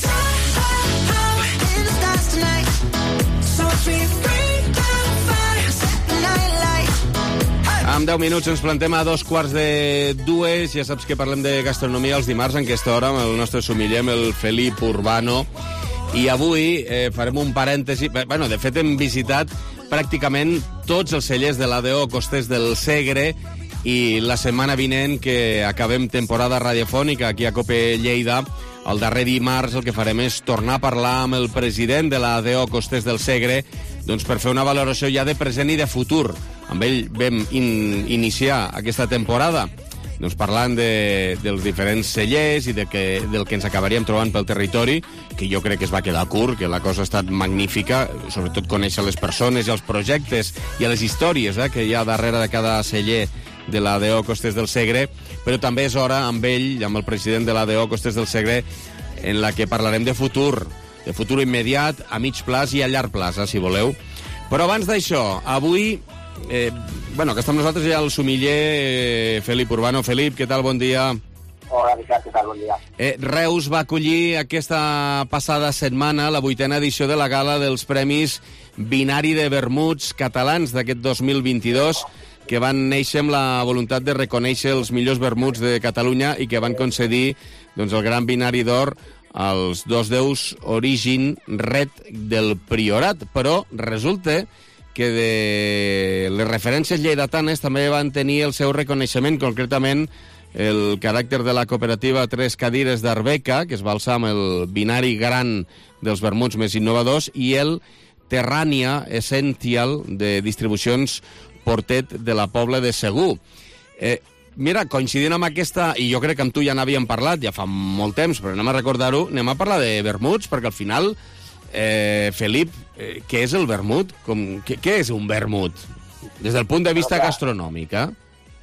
En deu minuts ens plantem a dos quarts de dues. Ja saps que parlem de gastronomia els dimarts en aquesta hora amb el nostre sommelier, el Felip Urbano. I avui eh, farem un parèntesi. Bueno, de fet, hem visitat pràcticament tots els cellers de l'A D O Costers del Segre i la setmana vinent, que acabem temporada radiofònica aquí a Cope Lleida, el darrer dimarts el que farem és tornar a parlar amb el president de l'A D O Costers del Segre, doncs per fer una valoració ja de present i de futur. Amb ell vam in, iniciar aquesta temporada doncs parlant de, dels diferents cellers i de que, del que ens acabaríem trobant pel territori, que jo crec que es va quedar curt, que la cosa ha estat magnífica, sobretot conèixer les persones i els projectes i les històries eh, que hi ha darrere de cada celler de l'A D O Costers del Segre, però també és hora amb ell, amb el president de l'A D O Costers del Segre, en la que parlarem de futur, de futur immediat, a mig plaç i a llarg plaç, eh, si voleu. Però abans d'això, avui, eh, bueno, que està amb nosaltres ja el sommelier eh, Felip Urbano. Felip, què tal? Bon dia. Hola, Ricard, què tal? Bon dia. Eh, Reus va acollir aquesta passada setmana la vuitena edició de la gala dels Premis Binari de Vermuts Catalans d'aquest dos mil vint-i-dos, que van néixer amb la voluntat de reconèixer els millors vermuts de Catalunya i que van concedir doncs, el Gran Binari d'Or als dos déus Origin Red del Priorat. Però resulta que de les referències lleidatanes també van tenir el seu reconeixement, concretament el caràcter de la cooperativa Tres Cadires d'Arbeca, que es va alçar amb el binari gran dels vermuts més innovadors, i el Terrània Essential de distribucions Portet de la Pobla de Segur. Eh, mira, coincidint amb aquesta, i jo crec que amb tu ja n'havíem parlat, ja fa molt temps, però anem a recordar-ho, anem a parlar de vermuts, perquè al final, eh, Felip, eh, què és el vermut? Com, què, què és un vermut? Des del punt de vista gastronòmic, eh?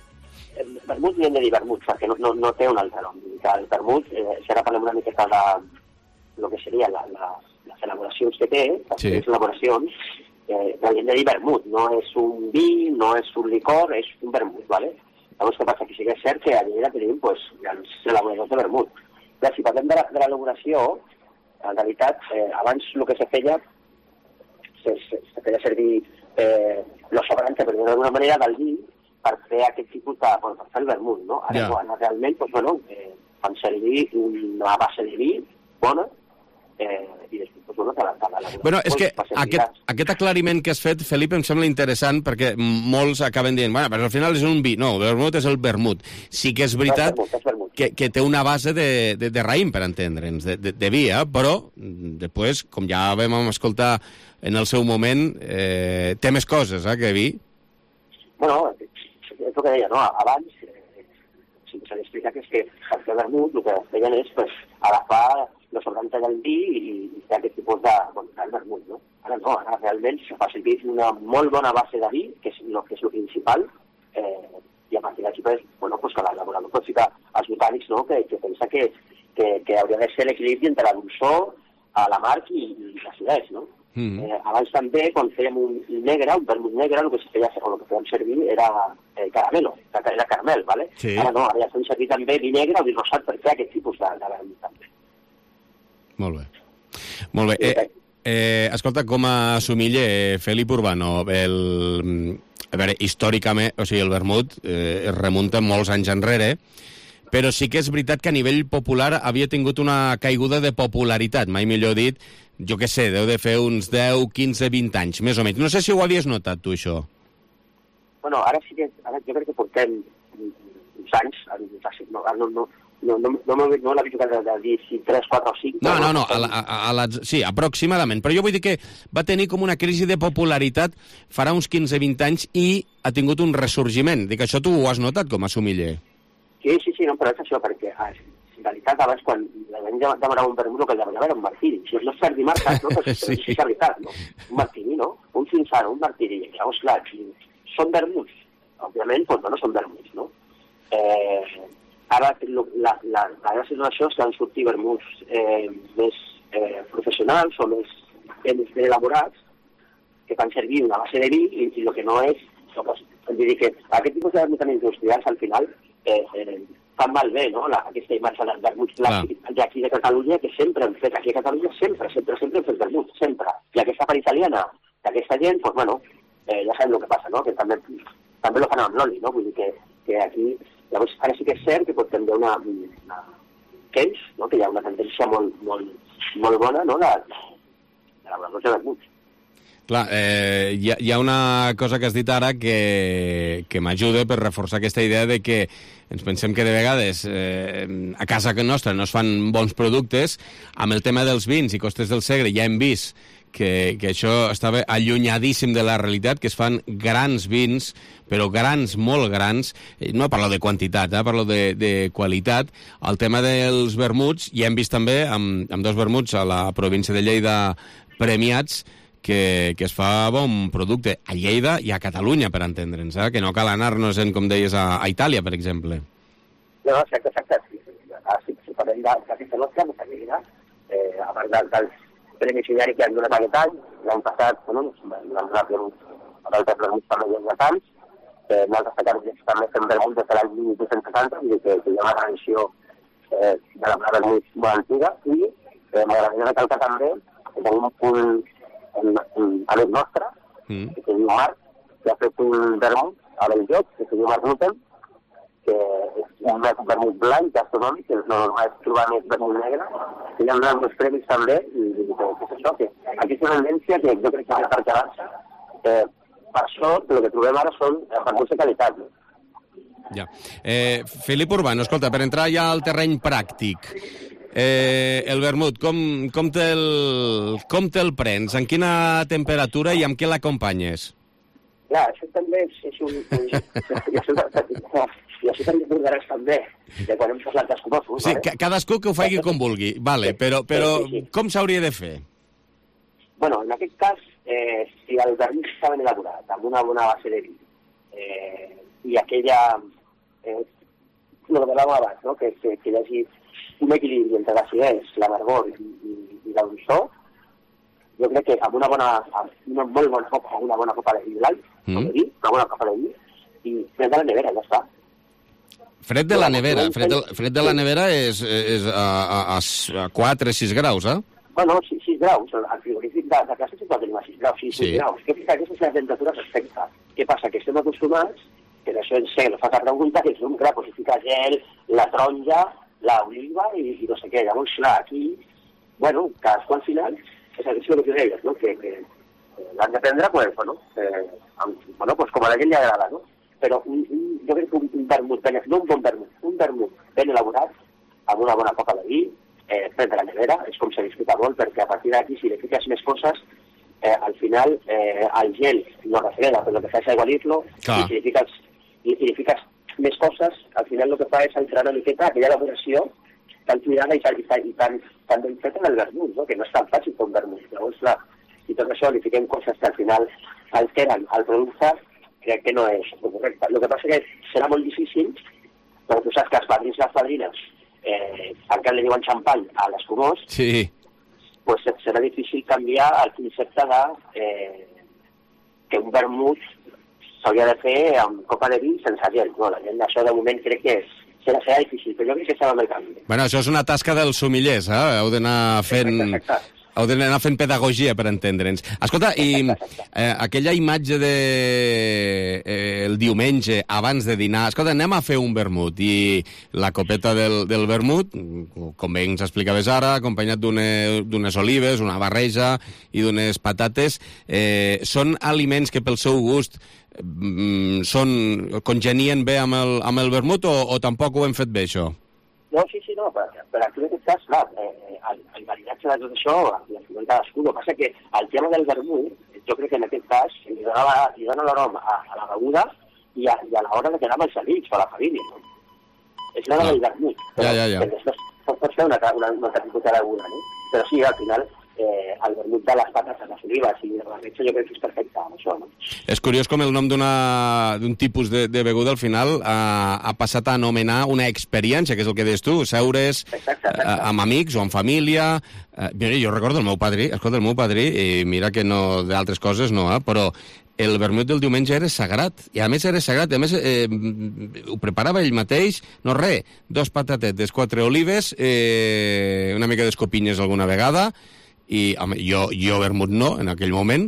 El vermut n'hem de dir vermut, perquè no, no, no té un altre nom. El vermut, eh, si ara parlem una miqueta de lo que seria la, la, les elaboracions que té, les sí. elaboracions, eh, hem de dir vermut, no és un vi, no és un licor, és un vermut, ¿vale? Llavors, què passa? Que sí que és cert que a Lleida tenim pues, grans elaboradors de vermut. Però si parlem de l'elaboració, en realitat, eh, abans el que se feia, se, se, se feia servir eh, lo sobrante, per dir-ho d'alguna manera, del vi per fer aquest tipus de... Bueno, per fer el vermut, no? Ara, yeah. no, realment, doncs, bueno, eh, fan servir una base de vi bona, eh, i després, doncs, bueno, la, la, la, bueno, és que aquest, aquest aclariment que has fet, Felip, em sembla interessant perquè molts acaben dient, bueno, però al final és un vi. No, el vermut és el vermut. Sí que és veritat vermut, és vermut. Que, que té una base de, de, de raïm, per entendre'ns, de, de, de vi, eh? Però després, com ja vam escoltar en el seu moment, eh, té més coses, eh, que vi. Bueno, és el que deia, no? Abans, eh, si s'ha d'explicar que és que per fer vermut el que feien és pues, agafar el sobrante del vi i, i fer aquest tipus de, bueno, de vermut, no? Ara no, ara realment se fa servir una molt bona base de vi, que és el que és el principal, eh, i a partir d'aquí, pues, bueno, pues, que l'elaborador pot ficar els botànics, no?, que, que pensa que, que, que hauria de ser l'equilibri entre la dolçor, l'amarg i, i l'acidesa, no? Mm -hmm. eh, abans també, quan fèiem un negre, un vermut negre, el que, feia, o el que fèiem servir era eh, caramelo, era caramel, ¿vale? Sí. Ara no, ara ja fem servir també vi negre o vi rosat per fer aquest tipus de, de vermut també. Molt bé. Molt bé. Eh, eh, escolta, com a sumiller, Felip Urbano, el... A veure, històricament, o sigui, el vermut eh, es remunta molts anys enrere, però sí que és veritat que a nivell popular havia tingut una caiguda de popularitat, mai millor dit, jo què sé, deu de fer uns deu, quinze, vint anys, més o menys. No sé si ho havies notat, tu, això. Bueno, ara sí que, ara jo crec que portem uns anys, no, no, no, no, no, no, no, no l'he vist de dir si tres, quatre o cinc. No, no, no, a la, a, a la, sí, aproximadament, però jo vull dir que va tenir com una crisi de popularitat farà uns quinze, vint anys i ha tingut un ressorgiment. Dic, això tu ho has notat com a sumiller? Sí, sí, sí, no, però és això, perquè en realitat abans quan la gent demanava un vermut, el que demanava era un martiri. Si no és per dir marques, no? Però sí. És veritat, no? Un martiri, no? Un cinzano, un martiri. I llavors, clar, són vermuts. Òbviament, doncs no són vermuts, no? Eh, ara, la, la, la gràcia d'això és que han sortit vermuts eh, més eh, professionals o més ben elaborats que fan servir una base de vi i, i el que no és... Doncs, vull dir que aquest tipus de vermuts industrials, al final, eh, eh, fan malbé, no?, la, aquesta imatge dels vermuts clàssics d'aquí de Catalunya, que sempre hem fet, aquí a Catalunya sempre, sempre, sempre hem fet vermuts, sempre. I aquesta part italiana d'aquesta gent, doncs, bueno, eh, ja sabem el que passa, no?, que també, també lo fan amb l'oli, no?, vull dir que, que aquí... Llavors, ara sí que és cert que pot també una... una Keynes, no?, que hi ha una tendència molt, molt, molt bona, no?, de, de l'elaboradors de vermuts. Clar, eh, hi, ha, hi ha una cosa que has dit ara que, que m'ajuda per reforçar aquesta idea de que ens pensem que de vegades eh, a casa nostra no es fan bons productes. Amb el tema dels vins i costes del Segre ja hem vist que, que això estava allunyadíssim de la realitat, que es fan grans vins, però grans, molt grans. No parlo de quantitat, eh, parlo de, de qualitat. El tema dels vermuts, ja hem vist també amb, amb dos vermuts a la província de Lleida premiats, que, que es fa bon producte a Lleida i a Catalunya, per entendre'ns, eh? Que no cal anar-nos, en, com deies, a, a Itàlia, per exemple. No, exacte, exacte. Si, si parlem d'aquesta nostra, doncs a Lleida, eh, a part del, dels premis diaris que han donat aquest any, l'any passat, bueno, vam donar els premis per la Lleida de Camps, eh, nosaltres a Catalunya també fem vermuts des de l'any mil vuit-cents setanta, i que, que hi ha una tradició eh, de la vermut molt antiga, i eh, m'agradaria recalcar també que tenim un punt a l'est nostre, mm. que se diu Marc, que ha fet un vermut a Belljoc, que se diu Marc Newton, que és un vermut blanc, gastronòmic, que no normal és trobar més vermut negre, que hi ha donat uns premis també, i, i que, que és això, que aquí és una tendència que jo crec que és per quedar-se. Eh, per això, el que trobem ara són vermuts de qualitat. No? Ja. Eh, Felip Urbano, escolta, per entrar ja al terreny pràctic, Eh, el vermut, com, com, te'l, com te'l prens? En quina temperatura i amb què l'acompanyes? Clar, això també és, és un... I això, i això també t'acordaràs també, de quan hem parlat d'escomòfons. Sí, vale? Cadascú que ho faci com vulgui, vale, però, però sí, sí, sí. Com s'hauria de fer? Bueno, en aquest cas, eh, si el vermut està ben elaborat, amb una bona base de vi, eh, i aquella... Eh, el que parlàvem abans, no?, que, que, que hi hagi un equilibri entre l'acidesa, l'amargor i, i, i la dolçor, jo crec que amb una bona, amb una molt bona copa, una bona copa de vi blanc, mm. dir, una bona copa de vi, i fred de la nevera, ja està. Fred de la nevera, fred de, fred de la nevera és, és a, a, a quatre o sis graus, eh? Bueno, sis graus. El frigorífic de, de casa sempre tenim a sis graus, sis, sis graus. Què passa? Aquesta és la temperatura perfecta. Què passa? Que estem acostumats, que això en sé, no fa cap pregunta, que és un clar, pues, fica gel, la taronja, l'oliva i, i no sé què. Llavors, clar, aquí, bueno, cadascú al final, és el que que deies, no? Que, que l'han de prendre, pues, bueno, eh, amb, bueno, pues, com a la gent li agrada, no? Però un, un, jo crec que un, un vermut, ben, no un bon vermut, un vermut ben elaborat, amb una bona copa de vi, eh, prendre la nevera, és com se disfruta molt, perquè a partir d'aquí, si li fiques més coses, eh, al final eh, el gel no refreda, però el que fa és aigualir-lo, i si li fiques, i, i li fiques més coses, al final el que fa és entrar una miqueta aquella elaboració tan cuidada i tan, i tan, i tan, tan ben feta en el vermut, no? Que no és tan fàcil com vermut. Llavors, clar, i tot això li fiquem coses que al final alteren el producte, crec que no és correcte. El que passa que serà molt difícil, perquè tu saps que els padrins i les padrines eh, encara li diuen xampany a l'escumós, sí. Pues serà difícil canviar el concepte de eh, que un vermut s'hauria de fer amb copa de vi sense gel. No, la gent d'això de moment crec que és, serà, serà difícil, però jo crec que serà el canvi. Bueno, això és una tasca dels somillers, eh? Heu d'anar fent... Exacte, exacte. Heu d'anar fent pedagogia per entendre'ns. Escolta, i eh, aquella imatge de eh, el diumenge abans de dinar, escolta, anem a fer un vermut, i la copeta del, del vermut, com bé ens explicaves ara, acompanyat d'unes olives, una barreja i d'unes patates, eh, són aliments que pel seu gust mm, són, congenien bé amb el, amb el vermut, o, o tampoc ho hem fet bé, això? No, sí, sí, no, per, per aquí en aquest cas, clar, eh, el, el maridatge de tot això, la figura cadascú, el que passa que el tema del vermut, jo crec que en aquest cas li dona, li dona l'aroma a, a la beguda i a, i a l'hora de quedar amb els amics o a la família, no? És l'hora ah. del vermut. Ja, ja, ja. Després pots fer una, una, una altra tipus de beguda, no? Però sí, al final, eh, el vermut de les patates, les olives i de la leche, jo crec que és perfecte amb això, no? És curiós com el nom d'un tipus de, de beguda al final ha, ha passat a anomenar una experiència, que és el que deies tu, seure's exacte, exacte. Eh, amb amics o amb família. Eh, mira, jo recordo el meu padrí, escolta, el meu padrí, i mira que no d'altres coses no, eh, però el vermut del diumenge era sagrat, i a més era sagrat, i a més eh, ho preparava ell mateix, no res, dos patatetes, quatre olives, eh, una mica d'escopinyes alguna vegada, i home, jo, jo vermut no, en aquell moment,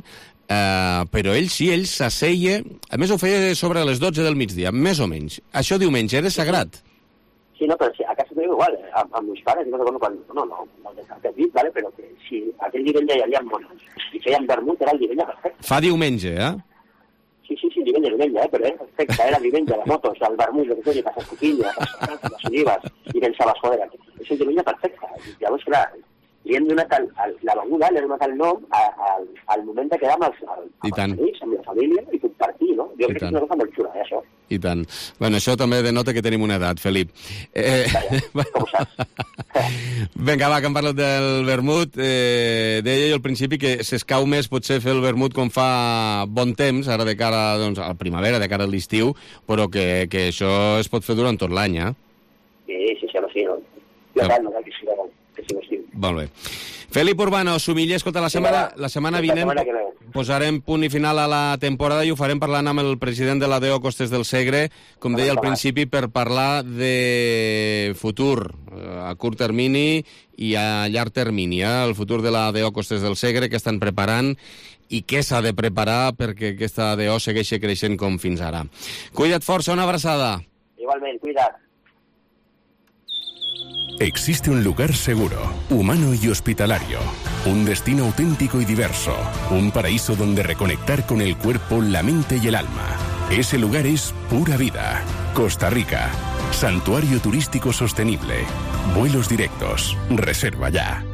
eh, però ell sí, ell s'asseia, a més ho feia sobre les dotze del migdia, més o menys. Això diumenge era sagrat. Sí, no, però sí, a casa tenia igual, eh, amb, amb meus pares, no recordo quan, no, no, no el descartet, vale, però que si aquell diumenge hi havia monos i feien vermut, era el diumenge perfecte. Fa diumenge, eh? Sí, sí, sí, diumenge, diumenge, eh, però era perfecte, era el diumenge, les motos, el vermut, el que feia, les escopilles, les olives, i pensaves, joder, és el diumenge perfecte. I llavors, clar, li hem donat el, el, la beguda, li hem donat el nom a, a, al moment de quedar amb els, amb els amics, amb la família, i compartir, no? Jo crec que és una cosa molt xula, eh, això. I tant. Bueno, això també denota que tenim una edat, Felip. Eh, com ho saps? Vinga, va, que hem parlat del vermut. Eh, deia jo al principi que s'escau més potser fer el vermut com fa bon temps, ara de cara doncs, a la primavera, de cara a l'estiu, però que, que això es pot fer durant tot l'any, eh? Sí, sí, sí, sí, no? Jo tant, no, que sí, no, que sí, no estiu. Molt bé. Felip Urbano, Somiller, escolta, la setmana, la setmana vinent posarem punt i final a la temporada i ho farem parlant amb el president de l'A D O Costes del Segre, com deia al principi, per parlar de futur a curt termini i a llarg termini, eh? El futur de l'A D O Costes del Segre, que estan preparant i què s'ha de preparar perquè aquesta A D O segueixi creixent com fins ara. Cuida't força, una abraçada. Igualment, cuida't. Existe un lugar seguro, humano y hospitalario, un destino auténtico y diverso, un paraíso donde reconectar con el cuerpo, la mente y el alma. Ese lugar es Pura Vida, Costa Rica. Santuario turístico sostenible. Vuelos directos. Reserva ya.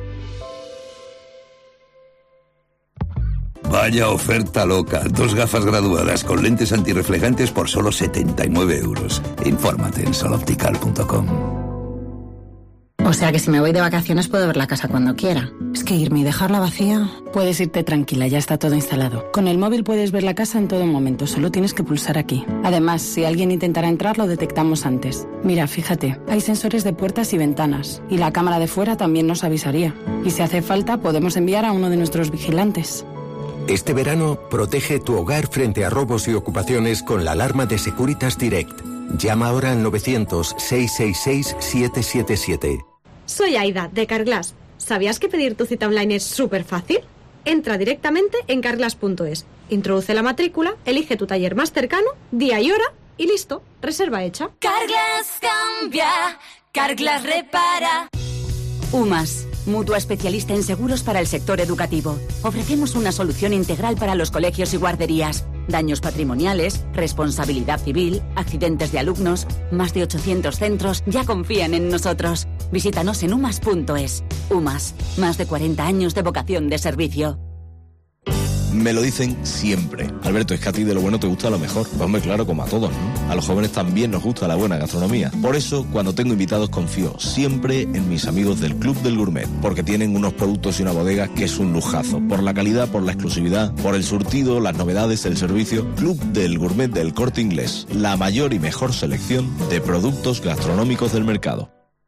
Vaya oferta loca. Dos gafas graduadas con lentes antirreflejantes por solo setenta y nueve euros. Infórmate en sol optical punto com. O sea que si me voy de vacaciones puedo ver la casa cuando quiera. Es que irme y dejarla vacía... Puedes irte tranquila, ya está todo instalado. Con el móvil puedes ver la casa en todo momento, solo tienes que pulsar aquí. Además, si alguien intentara entrar, lo detectamos antes. Mira, fíjate, hay sensores de puertas y ventanas. Y la cámara de fuera también nos avisaría. Y si hace falta, podemos enviar a uno de nuestros vigilantes. Este verano, protege tu hogar frente a robos y ocupaciones con la alarma de Securitas Direct. Llama ahora al novecientos, seiscientos sesenta y seis, siete siete siete. Soy Aida, de Carglass. ¿Sabías que pedir tu cita online es súper fácil? Entra directamente en carglass punto es, introduce la matrícula, elige tu taller más cercano, día y hora y listo, reserva hecha. Carglass cambia, Carglass repara. UMAS, mutua especialista en seguros para el sector educativo. Ofrecemos una solución integral para los colegios y guarderías. Daños patrimoniales, responsabilidad civil, accidentes de alumnos. Más de ochocientos centros ya confían en nosotros. Visítanos en umas punto es. UMAS, más de cuarenta años de vocación de servicio. Me lo dicen siempre. Alberto, es que a ti de lo bueno te gusta lo mejor. Pues hombre, claro, como a todos, ¿no? A los jóvenes también nos gusta la buena gastronomía. Por eso, cuando tengo invitados, confío siempre en mis amigos del Club del Gourmet, porque tienen unos productos y una bodega que es un lujazo. Por la calidad, por la exclusividad, por el surtido, las novedades, el servicio. Club del Gourmet del Corte Inglés. La mayor y mejor selección de productos gastronómicos del mercado.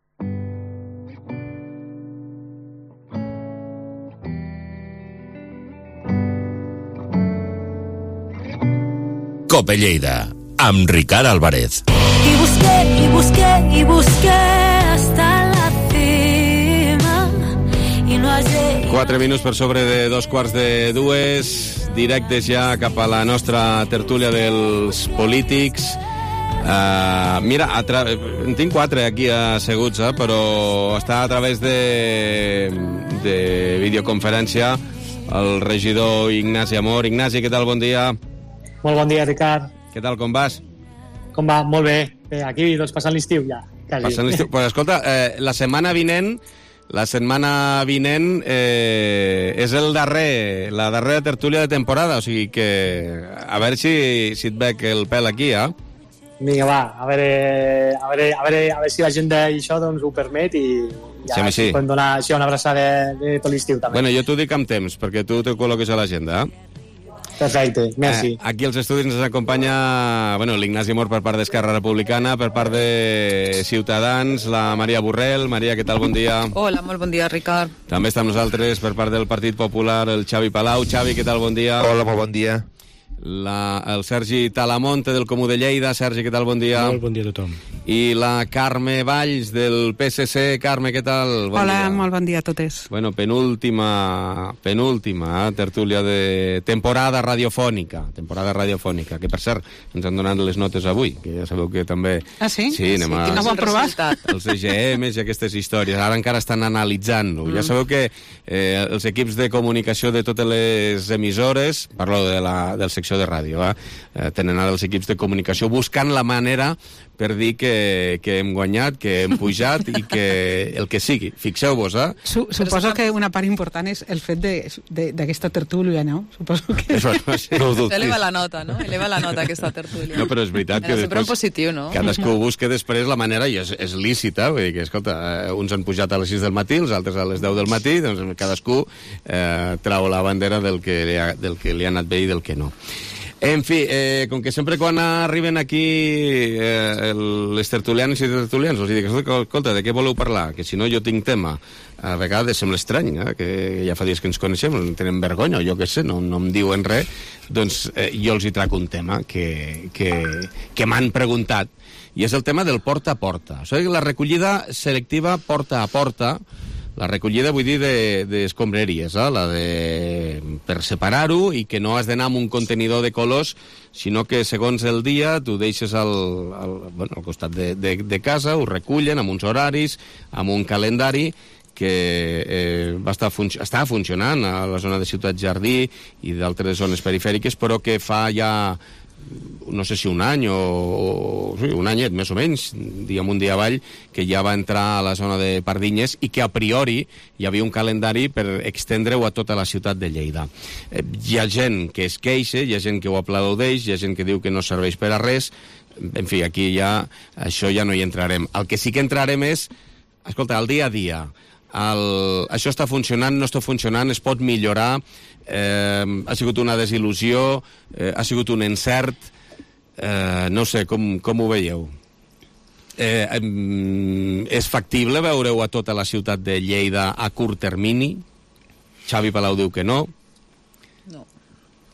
Cope Lleida, amb Ricard Álvarez. Y busqué, y busqué, y busqué hasta la cima y no hallé. Quatre minuts per sobre de dos quarts de dues, directes ja cap a la nostra tertúlia dels polítics. Uh, mira, a tra... en tinc quatre aquí asseguts, eh, però està a través de, de videoconferència el regidor Ignasi Amor. Ignasi, què tal? Bon dia. Molt bon dia, Ricard. Què tal, com vas? Com va? Molt bé. bé aquí, doncs, passant l'estiu ja. Quasi. Passant l'estiu. Pues escolta, eh, la setmana vinent, la setmana vinent eh, és el darrer, la darrera tertúlia de temporada, o sigui que a veure si, si et bec el pèl aquí, eh? Vinga, va, a veure, a veure, a veure, a veure si l'agenda i això doncs, ho permet i ja sí, sí. podem donar això, una abraçada de, de tot l'estiu també. Bueno, jo t'ho dic amb temps, perquè tu te col·loques a l'agenda, eh? Perfecte, merci. Eh, aquí als estudis ens acompanya bueno, l'Ignasi Amor per part d'Esquerra Republicana, per part de Ciutadans, la Maria Borrell. Maria, què tal? Bon dia. Hola, molt bon dia, Ricard. També està amb nosaltres per part del Partit Popular el Xavi Palau. Xavi, què tal? Bon dia. Hola, molt bon dia. La, el Sergi Talamonte del Comú de Lleida. Sergi, què tal? Bon dia. Molt bon dia a tothom. I la Carme Valls del P S C. Carme, què tal? Bon Hola, dia. Molt bon dia a totes. Bueno, penúltima, penúltima eh, tertúlia de temporada radiofònica. Temporada radiofònica, que per cert, ens han donat les notes avui, que ja sabeu que també... Ah, sí? Sí, anem sí, a... no ho han provat. Els E G Ms i aquestes històries. Ara encara estan analitzant-ho. Mm. Ja sabeu que eh, els equips de comunicació de totes les emissores, parlo de la, del secció de ràdio, eh? Eh, tenen ara els equips de comunicació buscant la manera per dir que, que hem guanyat, que hem pujat i que el que sigui. Fixeu-vos, eh? Su, suposo que una part important és el fet d'aquesta tertúlia, no? Suposo que... Eso, no, sí. no eleva la nota, no? Eleva la nota aquesta tertúlia. No, però és veritat que sempre després... en positiu, no? Cadascú busca després la manera, i és, és lícita, vull dir que, escolta, uns han pujat a les sis del matí, els altres a les deu del matí, doncs cadascú eh, trau la bandera del que, li ha, del que li ha anat bé i del que no. En fi, eh, com que sempre quan arriben aquí eh, les tertulianes i tertulians els dic, escolta, de què voleu parlar? Que si no jo tinc tema. A vegades sembla estrany, eh, que ja fa dies que ens coneixem, no tenen vergonya, jo què sé, no, no em diuen res, doncs eh, jo els hi trac un tema que, que, que m'han preguntat, i és el tema del porta a porta. O sigui, la recollida selectiva porta a porta, la recollida, vull dir, d'escombraries, eh? La de... per separar-ho i que no has d'anar amb un contenidor de colors, sinó que segons el dia tu deixes al, al, bueno, al costat de, de, de casa, ho recullen amb uns horaris, amb un calendari que eh, va estar fun està funcionant a la zona de Ciutat Jardí i d'altres zones perifèriques, però que fa ja... no sé si un any o, o sí, un anyet més o menys, dia amunt dia avall, que ja va entrar a la zona de Pardinyes i que a priori hi havia un calendari per extendre-ho a tota la ciutat de Lleida. Eh, hi ha gent que es queixa, hi ha gent que ho aplaudeix, hi ha gent que diu que no serveix per a res, en fi, aquí ja això ja no hi entrarem. El que sí que entrarem és, escolta, el dia a dia, el, això està funcionant, no està funcionant, es pot millorar, eh, ha sigut una desil·lusió, eh, ha sigut un encert, eh, no sé, com, com ho veieu? Eh, eh, és factible veure-ho a tota la ciutat de Lleida a curt termini? Xavi Palau diu que no. No.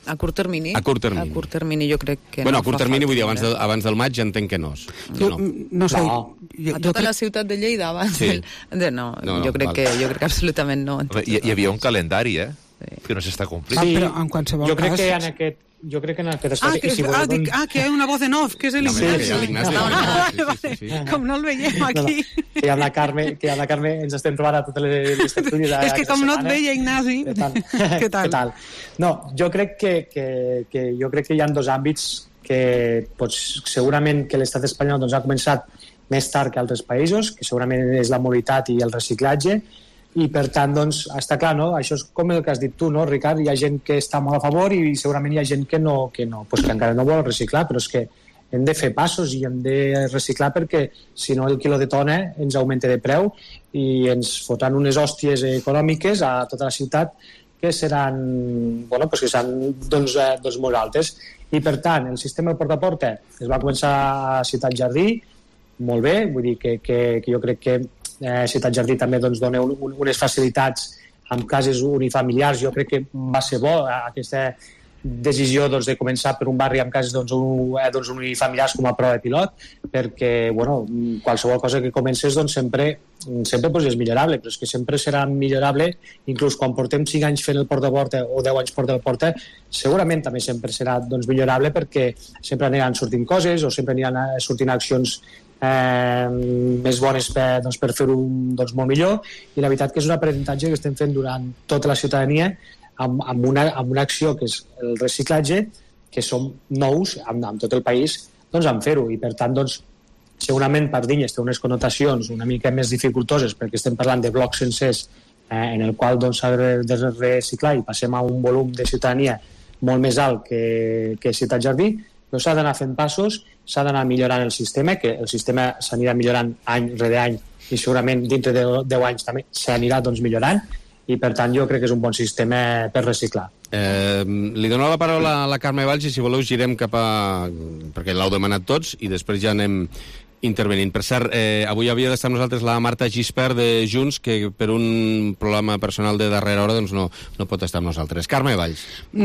A curt termini? A curt termini. A curt termini jo crec que bueno, no. a curt termini, vull dir, abans, de, abans del maig entenc que no. Jo, no. no sé. No. Jo, a tota crec... la ciutat de Lleida abans sí. del... De, no, no, no, jo, crec que, jo crec que absolutament no. Hi, hi havia un calendari, eh? Sí. Que no s'està complint. Sí, ah, però en qualsevol jo crec cas... que en aquest jo crec que en aquest ah, que, si ah, dic, ah, que hi ha una voz en off, que és l'Ignasi. Sí, sí, sí, sí. Com no el veiem aquí. No, no. Que amb la Carme, que amb la Carme ens estem trobant a totes les, les tertúlies. És que com no et veia, Ignasi. Què tal? Què tal? Què tal? No, jo crec que, que, que, jo crec que hi ha dos àmbits que pues, segurament que l'estat espanyol doncs, ha començat més tard que altres països, que segurament és la mobilitat i el reciclatge, i per tant, doncs, està clar, no? Això és com el que has dit tu, no, Ricard? Hi ha gent que està molt a favor i segurament hi ha gent que no, que no, pues que encara no vol reciclar, però és que hem de fer passos i hem de reciclar perquè si no el quilo de tona ens augmenta de preu i ens fotran unes hòsties econòmiques a tota la ciutat que seran, bueno, pues que seran doncs, eh, doncs molt altes. I per tant, el sistema porta a porta es va començar a Ciutat Jardí, molt bé, vull dir que, que, que jo crec que eh, Ciutat Jardí també doncs, dona un, un, unes facilitats amb cases unifamiliars. Jo crec que va ser bo eh, aquesta decisió doncs, de començar per un barri amb cases doncs, un, eh, doncs, unifamiliars com a prova de pilot, perquè bueno, qualsevol cosa que comences doncs, sempre, sempre doncs, és millorable, però és que sempre serà millorable, inclús quan portem cinc anys fent el porta a porta o deu anys porta a porta, segurament també sempre serà doncs, millorable perquè sempre aniran sortint coses o sempre aniran sortint accions Eh, més bones per, doncs, per fer-ho doncs, molt millor, i la veritat que és un aprenentatge que estem fent durant tota la ciutadania amb, amb, una, amb una acció que és el reciclatge, que som nous amb, amb tot el país doncs, en fer-ho, i per tant doncs, segurament per Dinyes té unes connotacions una mica més dificultoses perquè estem parlant de blocs sencers eh, en el qual doncs, s'ha doncs, de reciclar i passem a un volum de ciutadania molt més alt que, que Ciutat Jardí, però s'ha d'anar fent passos, s'ha d'anar millorant el sistema, que el sistema s'anirà millorant any rere any i segurament dintre de deu anys també s'anirà doncs, millorant, i per tant jo crec que és un bon sistema per reciclar. Eh, li dono la paraula a la Carme Valls i si voleu girem cap a... perquè l'heu demanat tots i després ja anem intervenint. Per cert, eh, avui havia d'estar amb nosaltres la Marta Gispert de Junts, que per un problema personal de darrera hora doncs no, no pot estar amb nosaltres. Carme Valls.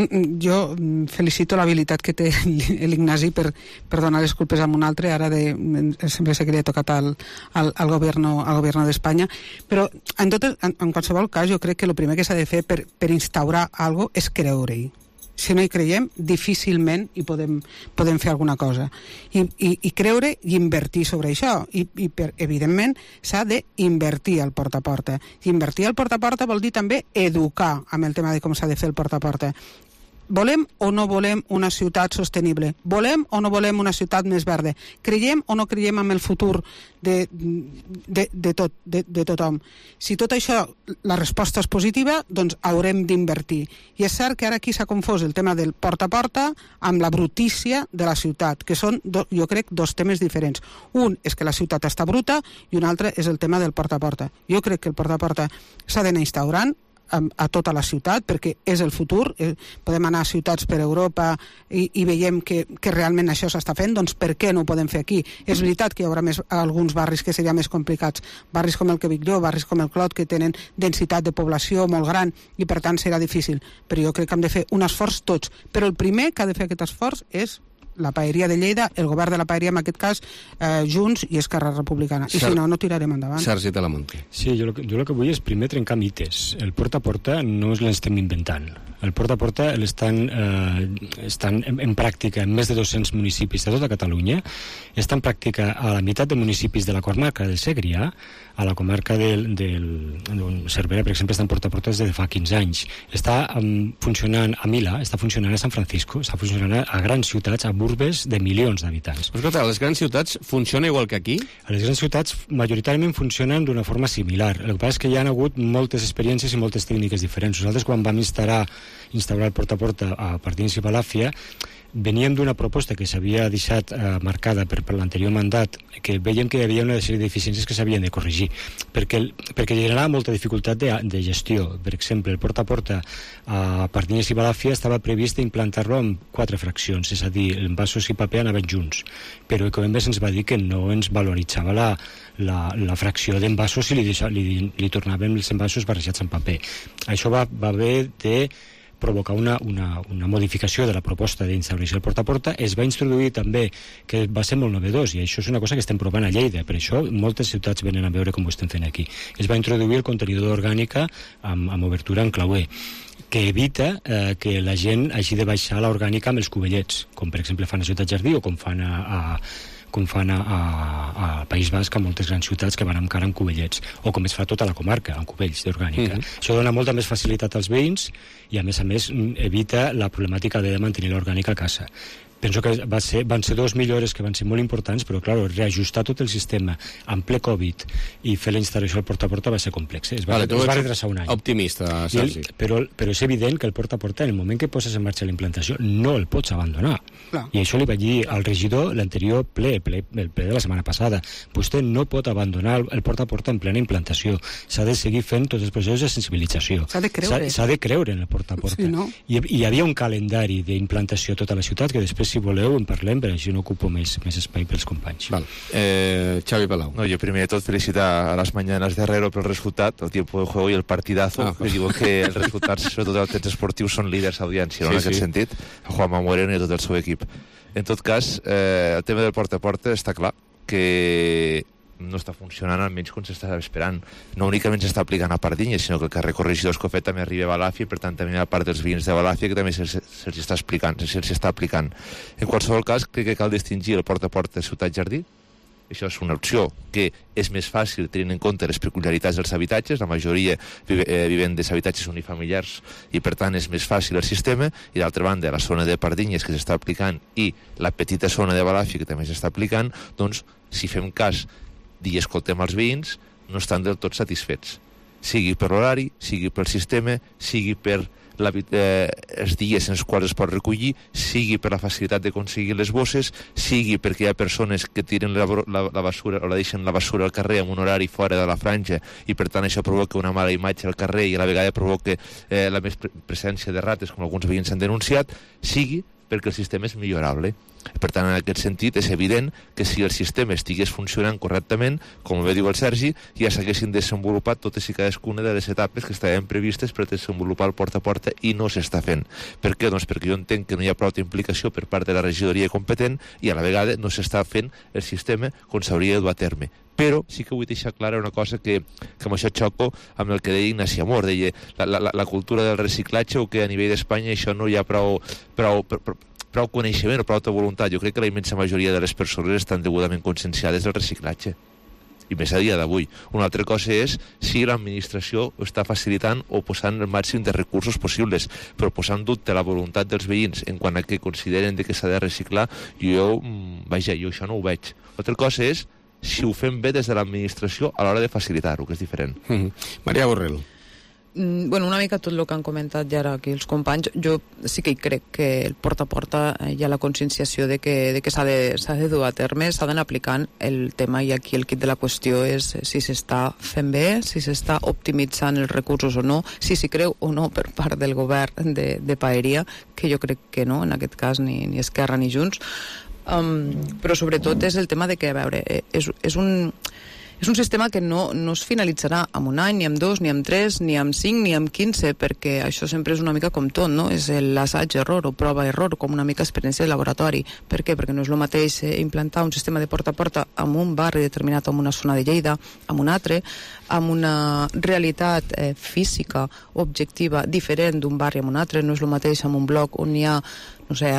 Jo felicito l'habilitat que té l'Ignasi per, per donar les culpes a un altre, ara de, sempre sé que li ha tocat al, al, al governo, al governo d'Espanya, però en, tot, en, en qualsevol cas jo crec que el primer que s'ha de fer per, per instaurar alguna cosa és creure-hi. Si no hi creiem, difícilment hi podem, podem fer alguna cosa. I, i, i creure i invertir sobre això. I, i per, evidentment, s'ha d'invertir al porta a porta. I invertir al porta a porta vol dir també educar amb el tema de com s'ha de fer el porta a porta. Volem o no volem una ciutat sostenible? Volem o no volem una ciutat més verda? Creiem o no creiem en el futur de, de, de, tot, de, de tothom? Si tot això, la resposta és positiva, doncs haurem d'invertir. I és cert que ara aquí s'ha confós el tema del porta a porta amb la brutícia de la ciutat, que són, do, jo crec, dos temes diferents. Un és que la ciutat està bruta i un altre és el tema del porta a porta. Jo crec que el porta a porta s'ha d'anar instaurant a, a tota la ciutat, perquè és el futur. Eh, podem anar a ciutats per Europa i, i veiem que, que realment això s'està fent, doncs per què no ho podem fer aquí? És veritat que hi haurà més, alguns barris que seria més complicats, barris com el que Vic Jo, barris com el Clot, que tenen densitat de població molt gran i per tant serà difícil, però jo crec que hem de fer un esforç tots, però el primer que ha de fer aquest esforç és la Paeria de Lleida, el govern de la Paeria en aquest cas, eh, Junts i Esquerra Republicana. I Ser... si no, no tirarem endavant. Sergi Talamonte. Sí, jo, jo el que vull és primer trencar mites. El porta a porta no és l'estem inventant. El porta a porta l'estan eh, estan en, en pràctica en més de dos-cents municipis de tota Catalunya. Està en pràctica a la meitat de municipis de la comarca del Segrià, a la comarca del, del, del Cervera, per exemple, està en porta a porta des de fa quinze anys. Està um, funcionant a Milà, està funcionant a San Francisco, està funcionant a grans ciutats, a urbes de milions d'habitants. Però escolta, a les grans ciutats funciona igual que aquí? A les grans ciutats majoritàriament funcionen d'una forma similar. El que passa és que hi ha hagut moltes experiències i moltes tècniques diferents. Nosaltres, quan vam instaurar, instaurar el porta a porta a Pardines i Balàfia, veníem d'una proposta que s'havia deixat eh, marcada per, per l'anterior mandat, que veiem que hi havia una sèrie de deficiències que s'havien de corregir, perquè, perquè generava molta dificultat de, de gestió. Per exemple, el porta a porta a Pardines i Balàfia estava previst implantar-lo amb quatre fraccions, és a dir, envasos i paper anaven junts, però Ecoembes ens va dir que no ens valoritzava la, la, la fracció d'envasos i li, deixa, li, li tornaven els envasos barrejats en paper. Això va, va haver de provocar una, una, una modificació de la proposta d'instauració del porta a porta. Es va introduir també, que va ser molt novedós, i això és una cosa que estem provant a Lleida, per això moltes ciutats venen a veure com ho estem fent aquí. Es va introduir el contenidor orgànica amb, amb obertura en clauer, que evita eh, que la gent hagi de baixar l'orgànica amb els cubellets, com per exemple fan a Ciutat Jardí o com fan a, a com fan a, a, a País Basc, a moltes grans ciutats que van amb cara amb cubellets, o com es fa tota la comarca, amb cubells d'orgànica. Mm-hmm. Això dona molta més facilitat als veïns i, a més a més, evita la problemàtica de mantenir l'orgànica a casa. Penso que va ser, van ser dos millores que van ser molt importants, però, clar, reajustar tot el sistema en ple Covid i fer la instal·lació al porta a porta va ser complex. Eh? Es va, vale, es va retrasar un any. Optimista, Sergi. El, però, però és evident que el porta a porta, en el moment que poses en marxa la implantació, no el pots abandonar. Clar. I això li vaig dir al regidor l'anterior ple, ple, el ple de la setmana passada. Vostè no pot abandonar el porta a porta en plena implantació. S'ha de seguir fent tots els processos de sensibilització. S'ha de creure. S'ha de creure en el porta a porta. Sí, no? I, I hi havia un calendari d'implantació a tota la ciutat que després, si voleu, en parlem, però així no ocupo més, més espai pels companys. Val. Eh, Xavi Palau. No, yo primero de todo felicitar a las mañanas de Herrero por el resultado, el tiempo de juego y el partidazo. Ah, pues. Digo que el resultat, sobretot els temps esportius, són líders d'audiència, sí, no, en aquest sí. sentit, Juanma Moreno i tot el seu equip. En tot cas, eh, el tema del porta a porta està clar que no està funcionant almenys com s'està esperant. No únicament s'està aplicant a Pardinyes, sinó que el carrer Corregidor Escofet també arriba a Balàfia, i per tant també hi ha part dels veïns de Balàfia que també se'ls se està explicant, se'ls està aplicant. En qualsevol cas, crec que cal distingir el porta a porta de Ciutat Jardí. Això és una opció que és més fàcil tenint en compte les peculiaritats dels habitatges. La majoria vive, eh, viven des habitatges unifamiliars i per tant és més fàcil el sistema, i d'altra banda la zona de Pardinyes que s'està aplicant i la petita zona de Balàfia que també s'està aplicant, doncs si fem cas i escoltem els veïns, no estan del tot satisfets. Sigui per l'horari, sigui pel sistema, sigui per la, eh, els dies en els quals es pot recollir, sigui per la facilitat d'aconseguir les bosses, sigui perquè hi ha persones que tiren la, la, la basura o la deixen la basura al carrer en un horari fora de la franja, i per tant això provoca una mala imatge al carrer i a la vegada provoca eh, la més presència de rates, com alguns veïns han denunciat, sigui perquè el sistema és millorable. Per tant, en aquest sentit, és evident que si el sistema estigués funcionant correctament, com bé diu el Sergi, ja s'haguessin desenvolupat totes i cadascuna de les etapes que estaven previstes per desenvolupar el porta a porta, i no s'està fent. Per què? Doncs perquè jo entenc que no hi ha prou implicació per part de la regidoria competent i a la vegada no s'està fent el sistema com s'hauria de dur a terme. Però sí que vull deixar clara una cosa que, que amb això xoco amb el que deia Ignasi Amor, deia la, la, la cultura del reciclatge, o que a nivell d'Espanya això no hi ha prou, prou, prou, prou coneixement o prou voluntat. Jo crec que la immensa majoria de les persones estan degudament conscienciades del reciclatge, i més a dia d'avui. Una altra cosa és si l'administració ho està facilitant o posant el màxim de recursos possibles, però posant dubte la voluntat dels veïns en quant a que consideren que s'ha de reciclar, jo, vaja, jo això no ho veig. Altra cosa és si ho fem bé des de l'administració a l'hora de facilitar-ho, que és diferent. Mm-hmm. Maria Borrell. Mm, bueno, una mica tot el que han comentat ja ara aquí els companys. Jo sí que hi crec que el porta a porta hi ha la conscienciació de que, de que s'ha de, s'ha de dur a terme, s'ha d'anar aplicant el tema, i aquí el kit de la qüestió és si s'està fent bé, si s'està optimitzant els recursos o no, si s'hi creu o no per part del govern de, de Paeria, que jo crec que no, en aquest cas ni, ni Esquerra ni Junts. Um, però sobretot és el tema de que, a veure, és, és un... És un sistema que no, no es finalitzarà en un any, ni en dos, ni en tres, ni en cinc, ni en quinze, perquè això sempre és una mica com tot, no? És l'assaig-error o prova-error, com una mica experiència de laboratori. Per què? Perquè no és el mateix implantar un sistema de porta a porta en un barri determinat, en una zona de Lleida, en un altre, amb una realitat eh, física, objectiva, diferent d'un barri en un altre. No és el mateix en un bloc on hi ha, no sé,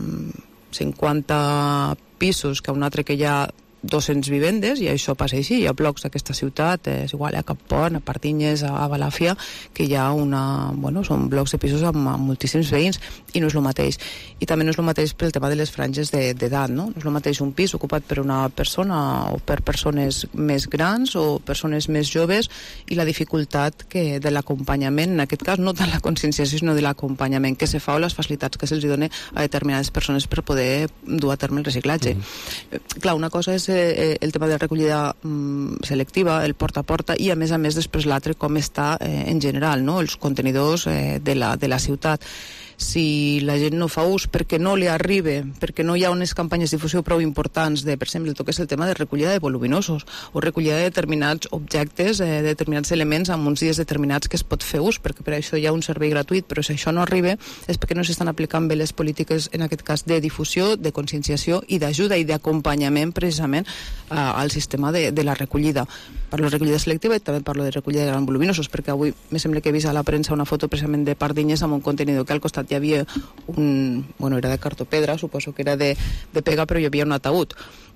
cinquanta pisos que un altre que hi ha dos-centes vivendes, i això passa així. Hi ha blocs d'aquesta ciutat, és igual, a Campont, a Pardinyes, a Balàfia, que hi ha una... Bueno, són blocs de pisos amb, amb moltíssims veïns, i no és el mateix. I també no és el mateix pel tema de les franges d'edat, no? No és el mateix un pis ocupat per una persona o per persones més grans o persones més joves, i la dificultat que de l'acompanyament, en aquest cas no tant la conscienciació, sinó de l'acompanyament que se fa o les facilitats que se'ls dona a determinades persones per poder dur a terme el reciclatge. Mm-hmm. Clar, una cosa és el tema de recollida mm, selectiva, el porta a porta, i a més a més després l'altre com està eh, en general, no? Els contenidors eh, de, la, de la ciutat. si la gent no fa ús perquè no li arriba, perquè no hi ha unes campanyes de difusió prou importants de, per exemple, el que és el tema de recollida de voluminosos o recollida de determinats objectes, eh, determinats elements en uns dies determinats que es pot fer ús, perquè per això hi ha un servei gratuït, però si això no arriba és perquè no s'estan aplicant bé les polítiques, en aquest cas, de difusió, de conscienciació i d'ajuda i d'acompanyament precisament eh, al sistema de, de la recollida. Parlo de recollida selectiva i també parlo de recollida de grans voluminosos, perquè avui me sembla que he vist a la premsa una foto precisament de Pardinyes amb un contenidor que al costat hi havia un... bueno, era de cartopedra, suposo que era de, de pega, però hi havia un ataúd.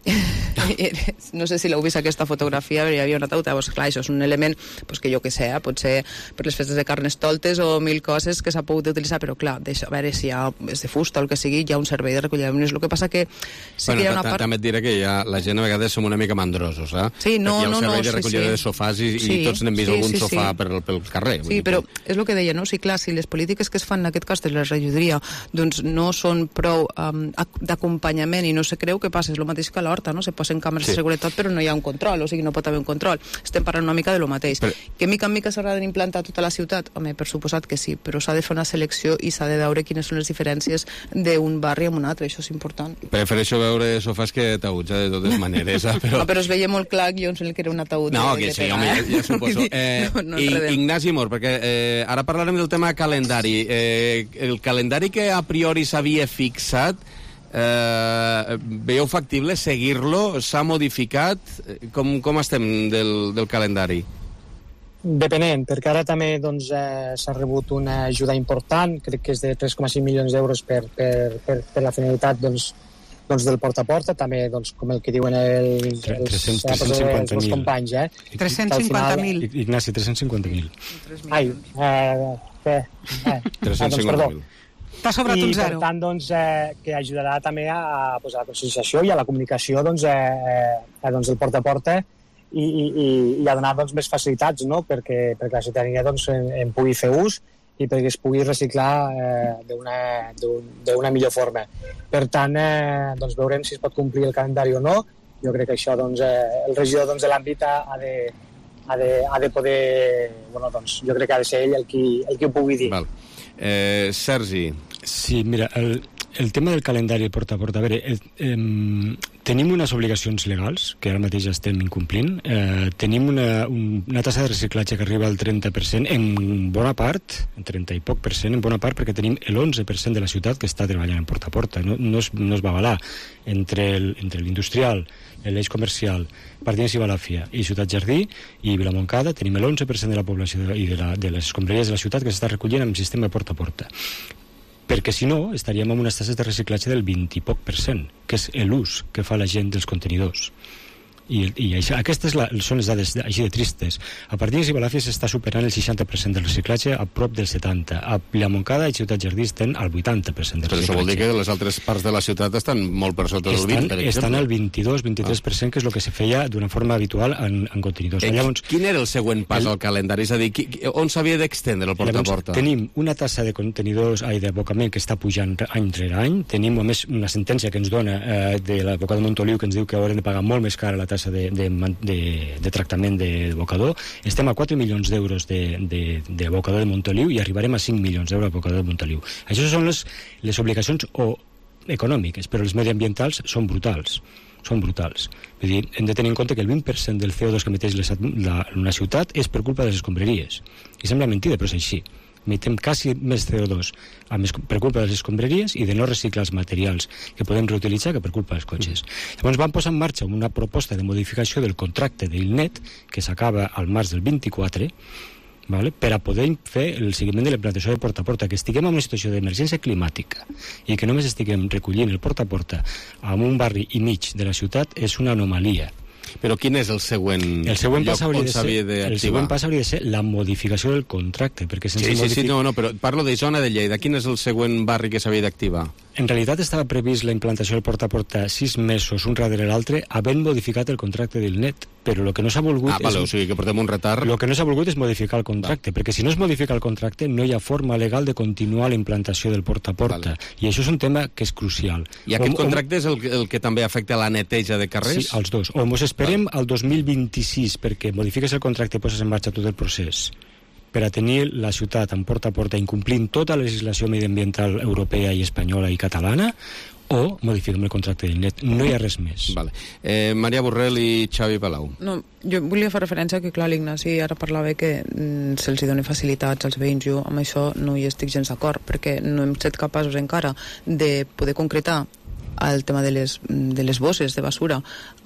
No sé si l'heu vist aquesta fotografia, però hi havia un ataúd. Llavors, clar, això és un element pues, que jo que sé, potser per les festes de Carnestoltes o mil coses que s'ha pogut utilitzar, però clar, deixa, a veure si hi ha, és de fusta o el que sigui, hi ha un servei de recollida de voluminosos. El que passa que sí bueno, que hi ha una part... També et diré que ja, la gent a vegades som una mica mandrosos, eh? Sí, no, hi ha un no, servei no, de recollida sí, sí. de sofàs i, sí, i tots n'hem vist sí, algun sí, sofà sí. pel, pel carrer. Sí, però és el que deia, no? Sí, clar, si les polítiques que es fan en aquest cas de la regidoria doncs no són prou um, d'acompanyament i no se creu, què passa? És el mateix que a l'horta, no? Se posen càmeres sí. de seguretat però no hi ha un control, o sigui, no pot haver un control. Estem parlant una mica de lo mateix. Però... Que mica en mica s'haurà d'implantar tota la ciutat? Home, per suposat que sí, però s'ha de fer una selecció i s'ha de veure quines són les diferències d'un barri amb un altre, això és important. Prefereixo veure sofàs que ataúds, eh, de totes maneres. Eh? Però... Ah, però es veia molt clar que jo em sembla que era un ataúd. No, de, que de sí, pegar, home, eh? ja, ja suposo. Eh, no, no I, Ignasi Mor, perquè eh, ara parlarem del tema calendari. Eh, el calendari que a priori s'havia fixat, eh, veieu factible seguir-lo? S'ha modificat? Com, com estem del, del calendari? Depenent, perquè ara també doncs, eh, s'ha rebut una ajuda important, crec que és de tres coma cinc milions d'euros per, per, per, per la finalitat doncs, doncs del porta a porta, també doncs, com el que diuen els, els, els, els, els companys. Eh? tres-cents cinquanta mil. Ignasi, tres-cents cinquanta mil. Ai, eh, eh, eh. tres-cents cinquanta mil. T'ha sobrat un zero. I per tant, doncs, eh, que ajudarà també a, a, pues, a la conscienciació i a la comunicació doncs, eh, eh, doncs, del porta a porta i, i, i a donar doncs, més facilitats, no? perquè, perquè la ciutadania doncs, en, en pugui fer ús i perquè es pugui reciclar eh, d'una millor forma. Per tant, eh, doncs, veurem si es pot complir el calendari o no. Jo crec que això doncs, eh, el regidor doncs, de l'àmbit ha, ha, de, ha, de, ha de poder... Bueno, doncs, jo crec que ha de ser ell el qui, el qui ho pugui dir. Val. Eh, Sergi. Sí, mira, el, el tema del calendari porta a porta, a veure, el, eh, tenim unes obligacions legals, que ara mateix estem incomplint, eh, tenim una, un, una tassa de reciclatge que arriba al trenta per cent, en bona part, en trenta i poc per cent, en bona part, perquè tenim l'onze per cent de la ciutat que està treballant en porta a porta, no, no, es, no es va avalar entre l'industrial, l'eix comercial, Pardines i Balàfia i Ciutat Jardí i Vilamoncada, tenim l'onze per cent de la població de, i de, la, de les escombraries de la ciutat que s'està recollint amb sistema de porta a porta. Perquè si no, estaríem amb unes tasses de reciclatge del vint i poc per cent, que és l'ús que fa la gent dels contenidors. I, i això, aquestes la, són les dades així de tristes. A Pardines i Balàfia s'està superant el seixanta per cent del reciclatge, a prop del setanta per cent. A Vilamoncada i Ciutat Jardí estan al vuitanta per cent del reciclatge. Però això vol dir que les altres parts de la ciutat estan molt per sota del estan, vint, per exemple. Estan al vint-i-dos a vint-i-tres per cent, ah. que és el que se feia d'una forma habitual en, en contenidors. Eh, llavors, quin era el següent pas el... al calendari? És a dir, qui, on s'havia d'extendre el porta a porta? Tenim una tassa de contenidors ai, d'abocament que està pujant any rere any. Tenim, a més, una sentència que ens dona eh, de l'advocat de Montoliu que ens diu que haurem de pagar molt més cara la tassa de, de De, de tractament d'abocador. Estem a quatre milions d'euros d'abocador de, de, de Montoliu i arribarem a cinc milions d'euros d'abocador de Montoliu. Això són les, les obligacions o econòmiques, però les mediambientals són brutals. Són brutals. Vull dir, hem de tenir en compte que el vint per cent del C O dos que emeteix la, la, una ciutat és per culpa de les escombraries. I sembla mentida, però és així. Emetem quasi més C O dos per culpa de les escombraries i de no reciclar els materials que podem reutilitzar que per culpa dels cotxes. Mm. Llavors vam posar en marxa una proposta de modificació del contracte d'Ilnet que s'acaba al març del vint-i-quatre, vale? Per a poder fer el seguiment de la implantació de porta a porta, que estiguem en una situació d'emergència climàtica i que només estiguem recollint el porta a porta en un barri i mig de la ciutat és una anomalia. Però quin és el següent, el següent lloc on s'havia d'activar? El següent pas hauria de ser la modificació del contracte, perquè sense sí, sí, modific... sí, no, no, però parlo de zona de Lleida. Quin és el següent barri que s'havia d'activar? En realitat estava previst la implantació del porta a porta sis mesos, un darrere l'altre, havent modificat el contracte del net, però el que no s'ha volgut... Ah, vale, és... o sigui que portem un retard... El que no s'ha volgut és modificar el contracte, vale. Perquè si no es modifica el contracte no hi ha forma legal de continuar la implantació del porta a porta, vale. I això és un tema que és crucial. I aquest o, contracte o... és el, el que també afecta la neteja de carrers? Sí, els dos. O ens esperem vale. Al dos mil vint-i-sis perquè modifiques el contracte i poses en marxa tot el procés, per a tenir la ciutat en porta a porta incomplint tota la legislació mediambiental europea i espanyola i catalana, o modifiquem el contracte del net. No hi ha res més. Vale. Eh, Maria Borrell i Xavi Palau. No, jo volia fer referència que, clar, l'Ignasi ara parlava que mm, se'ls doni facilitats als veïns. Jo amb això no hi estic gens d'acord, perquè no hem estat capaços encara de poder concretar el tema de les, de les bosses de basura,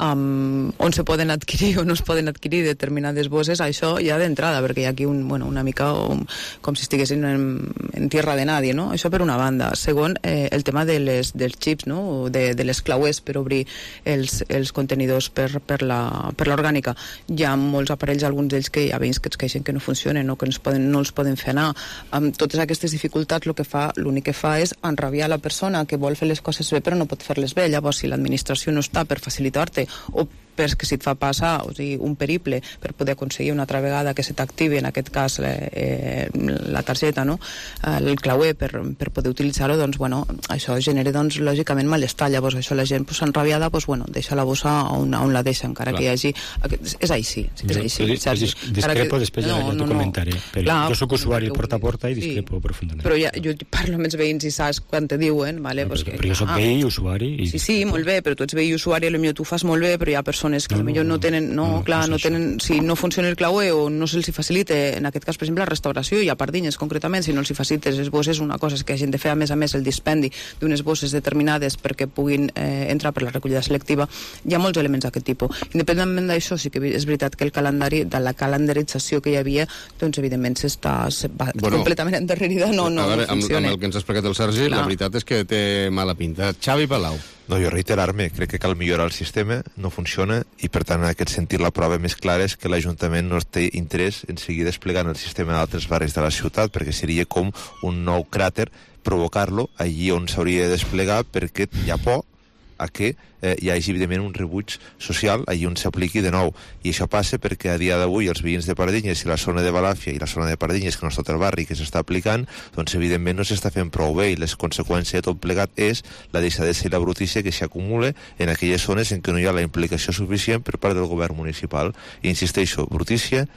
um, on se poden adquirir o no es poden adquirir determinades bosses, això ja d'entrada, perquè hi ha aquí un, bueno, una mica um, com si estiguessin en, en tierra de nadie, no? Això per una banda. Segon, eh, el tema de les, dels xips, no? de, de les clauers per obrir els, els contenidors per, per l'orgànica. Hi ha molts aparells, alguns d'ells que hi ha veïns que es queixen que no funcionen o que no, es poden, no els poden fer anar. Amb totes aquestes dificultats, lo que fa, l'únic que fa és enrabiar la persona que vol fer les coses bé però no pot fer-les bé. Llavors, si l'administració no està per facilitar-te o perquè si et fa passar, o sigui, un periple per poder aconseguir una altra vegada que se t'activi, en aquest cas eh, la targeta, no? El clauer per, per poder utilitzar-ho, doncs, bueno, això genera, doncs, lògicament malestar. Llavors, això la gent, pues, enrabiada, pues, bueno, deixa la bossa on, on la deixa, encara Clar. que hi hagi... És així, és així. Discrepo, després ja, ja t'ho comentaré. Però jo soc usuari porta a porta i discrepo profundament. Però ja, jo parlo amb els veïns i saps quan te diuen, vale? No, però, però jo soc veí i usuari. I... Sí, sí, molt bé, però tu ets veí i usuari, potser tu fas molt bé, però hi ha persones que potser no tenen, no, no clar, no tenen, si no funciona el clauer o no se'ls facilita, en aquest cas, per exemple, la restauració i a Pardinyes, concretament, si no els facilites les bosses, una cosa és que hagin de fer, a més a més, el dispendi d'unes bosses determinades perquè puguin eh, entrar per la recollida selectiva. Hi ha molts elements d'aquest tipus. Independentment d'això, sí que és veritat que el calendari, de la calendarització que hi havia, doncs, evidentment, s'està bueno, completament endarrerida, no, no, veure, no funciona. Amb, amb el que ens ha explicat el Sergi, clar. La veritat és que té mala pinta. Xavi Palau. No, jo reiterar-me, crec que cal millorar el sistema, no funciona, i per tant en aquest sentit la prova més clara és que l'Ajuntament no té interès en seguir desplegant el sistema d'altres barris de la ciutat, perquè seria com un nou cràter provocar-lo allí on s'hauria de desplegar, perquè hi ha por a que eh, hi hagi evidentment un rebuig social allí on s'apliqui de nou, i això passa perquè a dia d'avui els veïns de Pardinyes i la zona de Balàfia i la zona de Pardinyes, que no és tot el barri que s'està aplicant, doncs evidentment no s'està fent prou bé, i les conseqüències de tot plegat és la deixadesa i la brutícia que s'acumula en aquelles zones en què no hi ha la implicació suficient per part del govern municipal. I insisteixo, brutícia,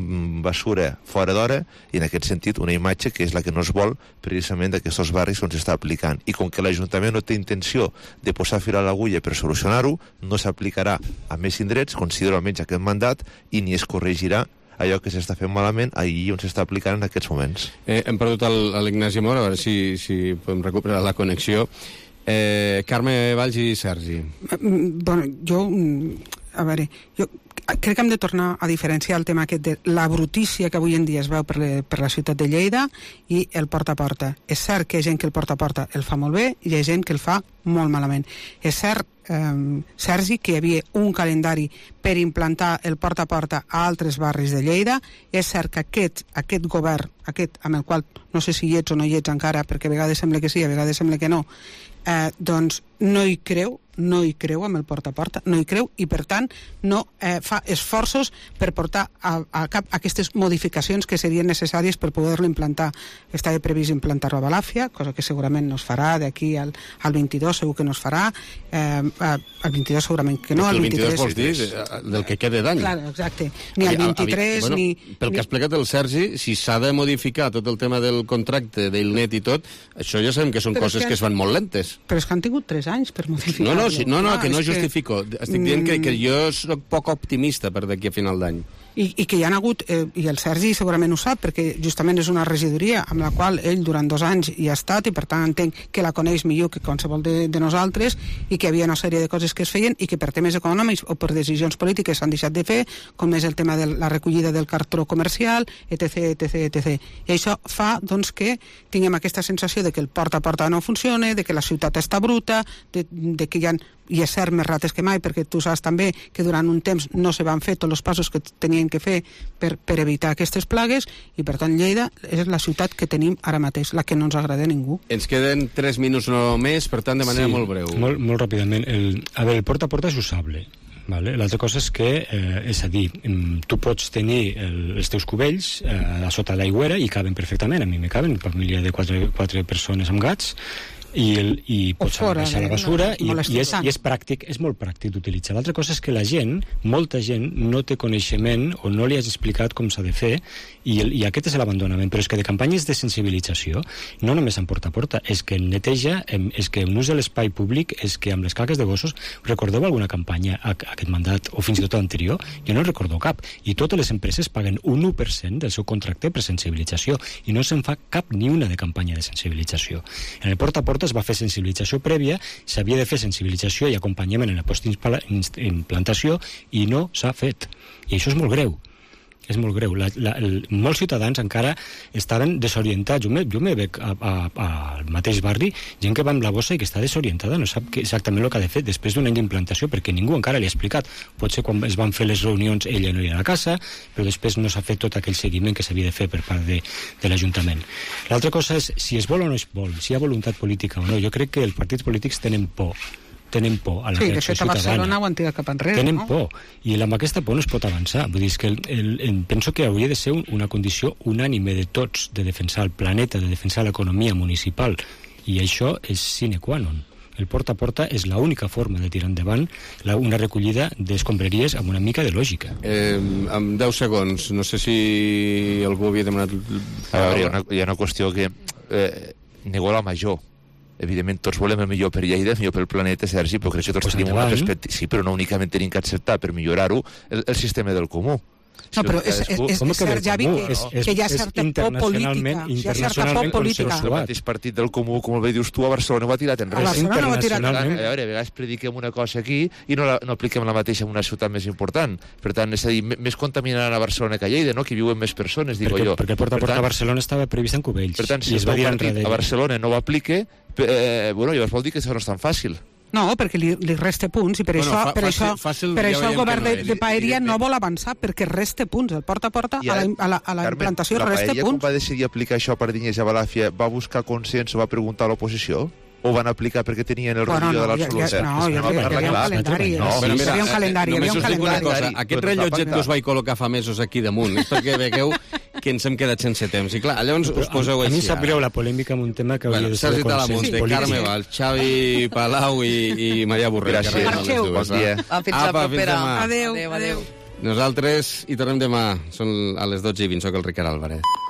basura fora d'hora, i en aquest sentit una imatge que és la que no es vol precisament d'aquests barris on s'està aplicant, i com que l'Ajuntament no té intenció de posar fil a l'agulla per solucionar-ho, no s'aplicarà a més indrets, considero almenys aquest mandat, i ni es corregirà allò que s'està fent malament allí on s'està aplicant en aquests moments. Eh, hem perdut l'Ignasi Mora, a veure si, si podem recuperar la connexió. Eh, Carme Valls i Sergi. Bueno, jo... A veure, jo crec que hem de tornar a diferenciar el tema aquest de la brutícia que avui en dia es veu per, le, per la ciutat de Lleida i el porta a porta. És cert que hi ha gent que el porta a porta el fa molt bé i hi ha gent que el fa molt malament. És cert, eh, Sergi, que hi havia un calendari per implantar el porta a porta a altres barris de Lleida. És cert que aquest, aquest govern, aquest amb el qual no sé si hi ets o no hi ets encara, perquè a vegades sembla que sí, a vegades sembla que no, eh, doncs no hi creu, no hi creu amb el porta a porta, no hi creu, i per tant no eh, fa esforços per portar a, a cap aquestes modificacions que serien necessàries per poder-lo implantar. Estava previst implantar-ho a Balàfia, cosa que segurament no es farà d'aquí al, al vint-i-dos, segur que no es farà, eh, al vint-i-dos segurament que no, al vint-i-tres... El vint-i-dos vols dir del que quede d'any. Clar, exacte. Ni al vint-i-tres, bueno, ni... Pel que ha explicat el Sergi, si s'ha de modificar tot el tema del contracte, del net i tot, això ja sabem que són però coses que, que es van molt lentes. Però és que han tingut tres anys per modificar-ho. No, no, sí, no, no, ah, que no justifico. Que... Estic dient que, que jo soc poc optimista per d'aquí a final d'any. I, i que hi ha hagut, eh, i el Sergi segurament ho sap, perquè justament és una regidoria amb la qual ell durant dos anys hi ha estat, i per tant entenc que la coneix millor que qualsevol de, de nosaltres, i que hi havia una sèrie de coses que es feien i que per temes econòmics o per decisions polítiques s'han deixat de fer, com és el tema de la recollida del cartró comercial, etc, etc, etc. I això fa, doncs, que tinguem aquesta sensació de que el porta a porta no funciona, de que la ciutat està bruta, de, de que hi ha, i és cert, més rates que mai, perquè tu saps també que durant un temps no se van fer tots els passos que tenien que fer per, per evitar aquestes plagues, i per tant Lleida és la ciutat que tenim ara mateix, la que no ens agrada a ningú. Ens queden tres minuts només, per tant de manera sí, molt breu. Molt, molt ràpidament. El, a veure, el porta a porta és usable. Vale? L'altra cosa és que, eh, és a dir, tu pots tenir el, els teus cubells eh, a sota l'aigüera i caben perfectament, a mi me caben, una família de quatre, quatre persones amb gats, i, el, i pots fora, baixar eh? la basura No, i, i, és, i és pràctic, és molt pràctic d'utilitzar. L'altra cosa és que la gent, molta gent, no té coneixement o no li has explicat com s'ha de fer i, el, i aquest és l'abandonament. Però és que de campanyes de sensibilització, no només en porta a porta, és que en neteja, és que en ús de l'espai públic, és que amb les caques de gossos, recordeu alguna campanya a, a aquest mandat o fins i tot anterior? Jo no en recordo cap. I totes les empreses paguen un u per cent del seu contracte per sensibilització i no se'n fa cap ni una de campanya de sensibilització. En el porta a porta es va fer sensibilització prèvia, s'havia de fer sensibilització i acompanyament en la postimplantació i no s'ha fet. I això és molt greu. És molt greu. La, la, el, molts ciutadans encara estaven desorientats. Jo me, jo me veig a, a, a, al mateix barri gent que va amb la bossa i que està desorientada, no sap que, exactament el que ha de fer després d'un any d'implantació, perquè ningú encara li ha explicat. Potser quan es van fer les reunions ella no era a la casa, però després no s'ha fet tot aquell seguiment que s'havia de fer per part de, de l'Ajuntament. L'altra cosa és si es vol o no es vol, si hi ha voluntat política o no. Jo crec que els partits polítics tenen por tenen por a la sí, reacció ciutadana. Sí, de fet a Barcelona ho han tirat cap enrere, tenen no? por, i amb aquesta por no es pot avançar. Vull dir, és que el, el, el, penso que hauria de ser un, una condició unànime de tots, de defensar el planeta, de defensar l'economia municipal, i això és sine qua non. El porta a porta és l'única forma de tirar endavant la, una recollida d'escombraries amb una mica de lògica. Eh, amb deu segons, no sé si algú havia demanat... A veure, hi ha una, hi ha una qüestió que... Eh, nego la major. Evidentment, tots volem el millor per Lleida, el millor pel planeta, Sergi, però crec que tots pues tenim una perspectiva... Sí, però no únicament tenim que acceptar per millorar-ho el, el sistema del comú. No, però és, és, és, és cert, Javi, que, no? que hi ha certa por política. Hi ha certa por política. El mateix partit del comú, com el bé dius tu, a Barcelona ho ha tirat en res. A Barcelona no ho ha tirat en res. A veure, a vegades prediquem una cosa aquí i no, la, no apliquem la mateixa en una ciutat més important. Per tant, és a dir, més contaminant a Barcelona que a Lleida, no? Que viuen més persones, dic jo. Perquè el porta a porta a Barcelona estava previst en Cubells. Per tant, si el partit a Barcelona no ho aplique, eh, bueno, llavors vol dir que això no és tan fàcil. No, perquè li, li resta punts i per bueno, això, fa, per fàcil, això, fàcil, per ja això el govern no de, de Paeria no vol avançar, perquè resta punts. El porta a porta a la, a la, a la Carmen, implantació la resta Paeria, punts. quan va decidir aplicar això a Pardinyes i a Balàfia, va buscar consens o va preguntar a l'oposició? O van aplicar perquè tenien el bueno, rellotge no, de l'absoluta? No, hi havia un calendari. No, hi havia un calendari. Hi havia un calendari. Cosa, aquest rellotget que us vaig col·locar fa mesos aquí damunt és perquè vegueu que ens hem quedat sense temps. I clar, llavors us poseu així. A mi sap greu la polèmica amb un tema que hauria bueno, de ser de consens polític. Carme Val, Xavi Palau i, i Maria Borrell. Gràcies. Marxeu. Bon dia. Fins la propera. Adéu. Adéu, adéu. Nosaltres hi tornem demà. Són a les dotze i vint. Soc el Ricard Álvarez.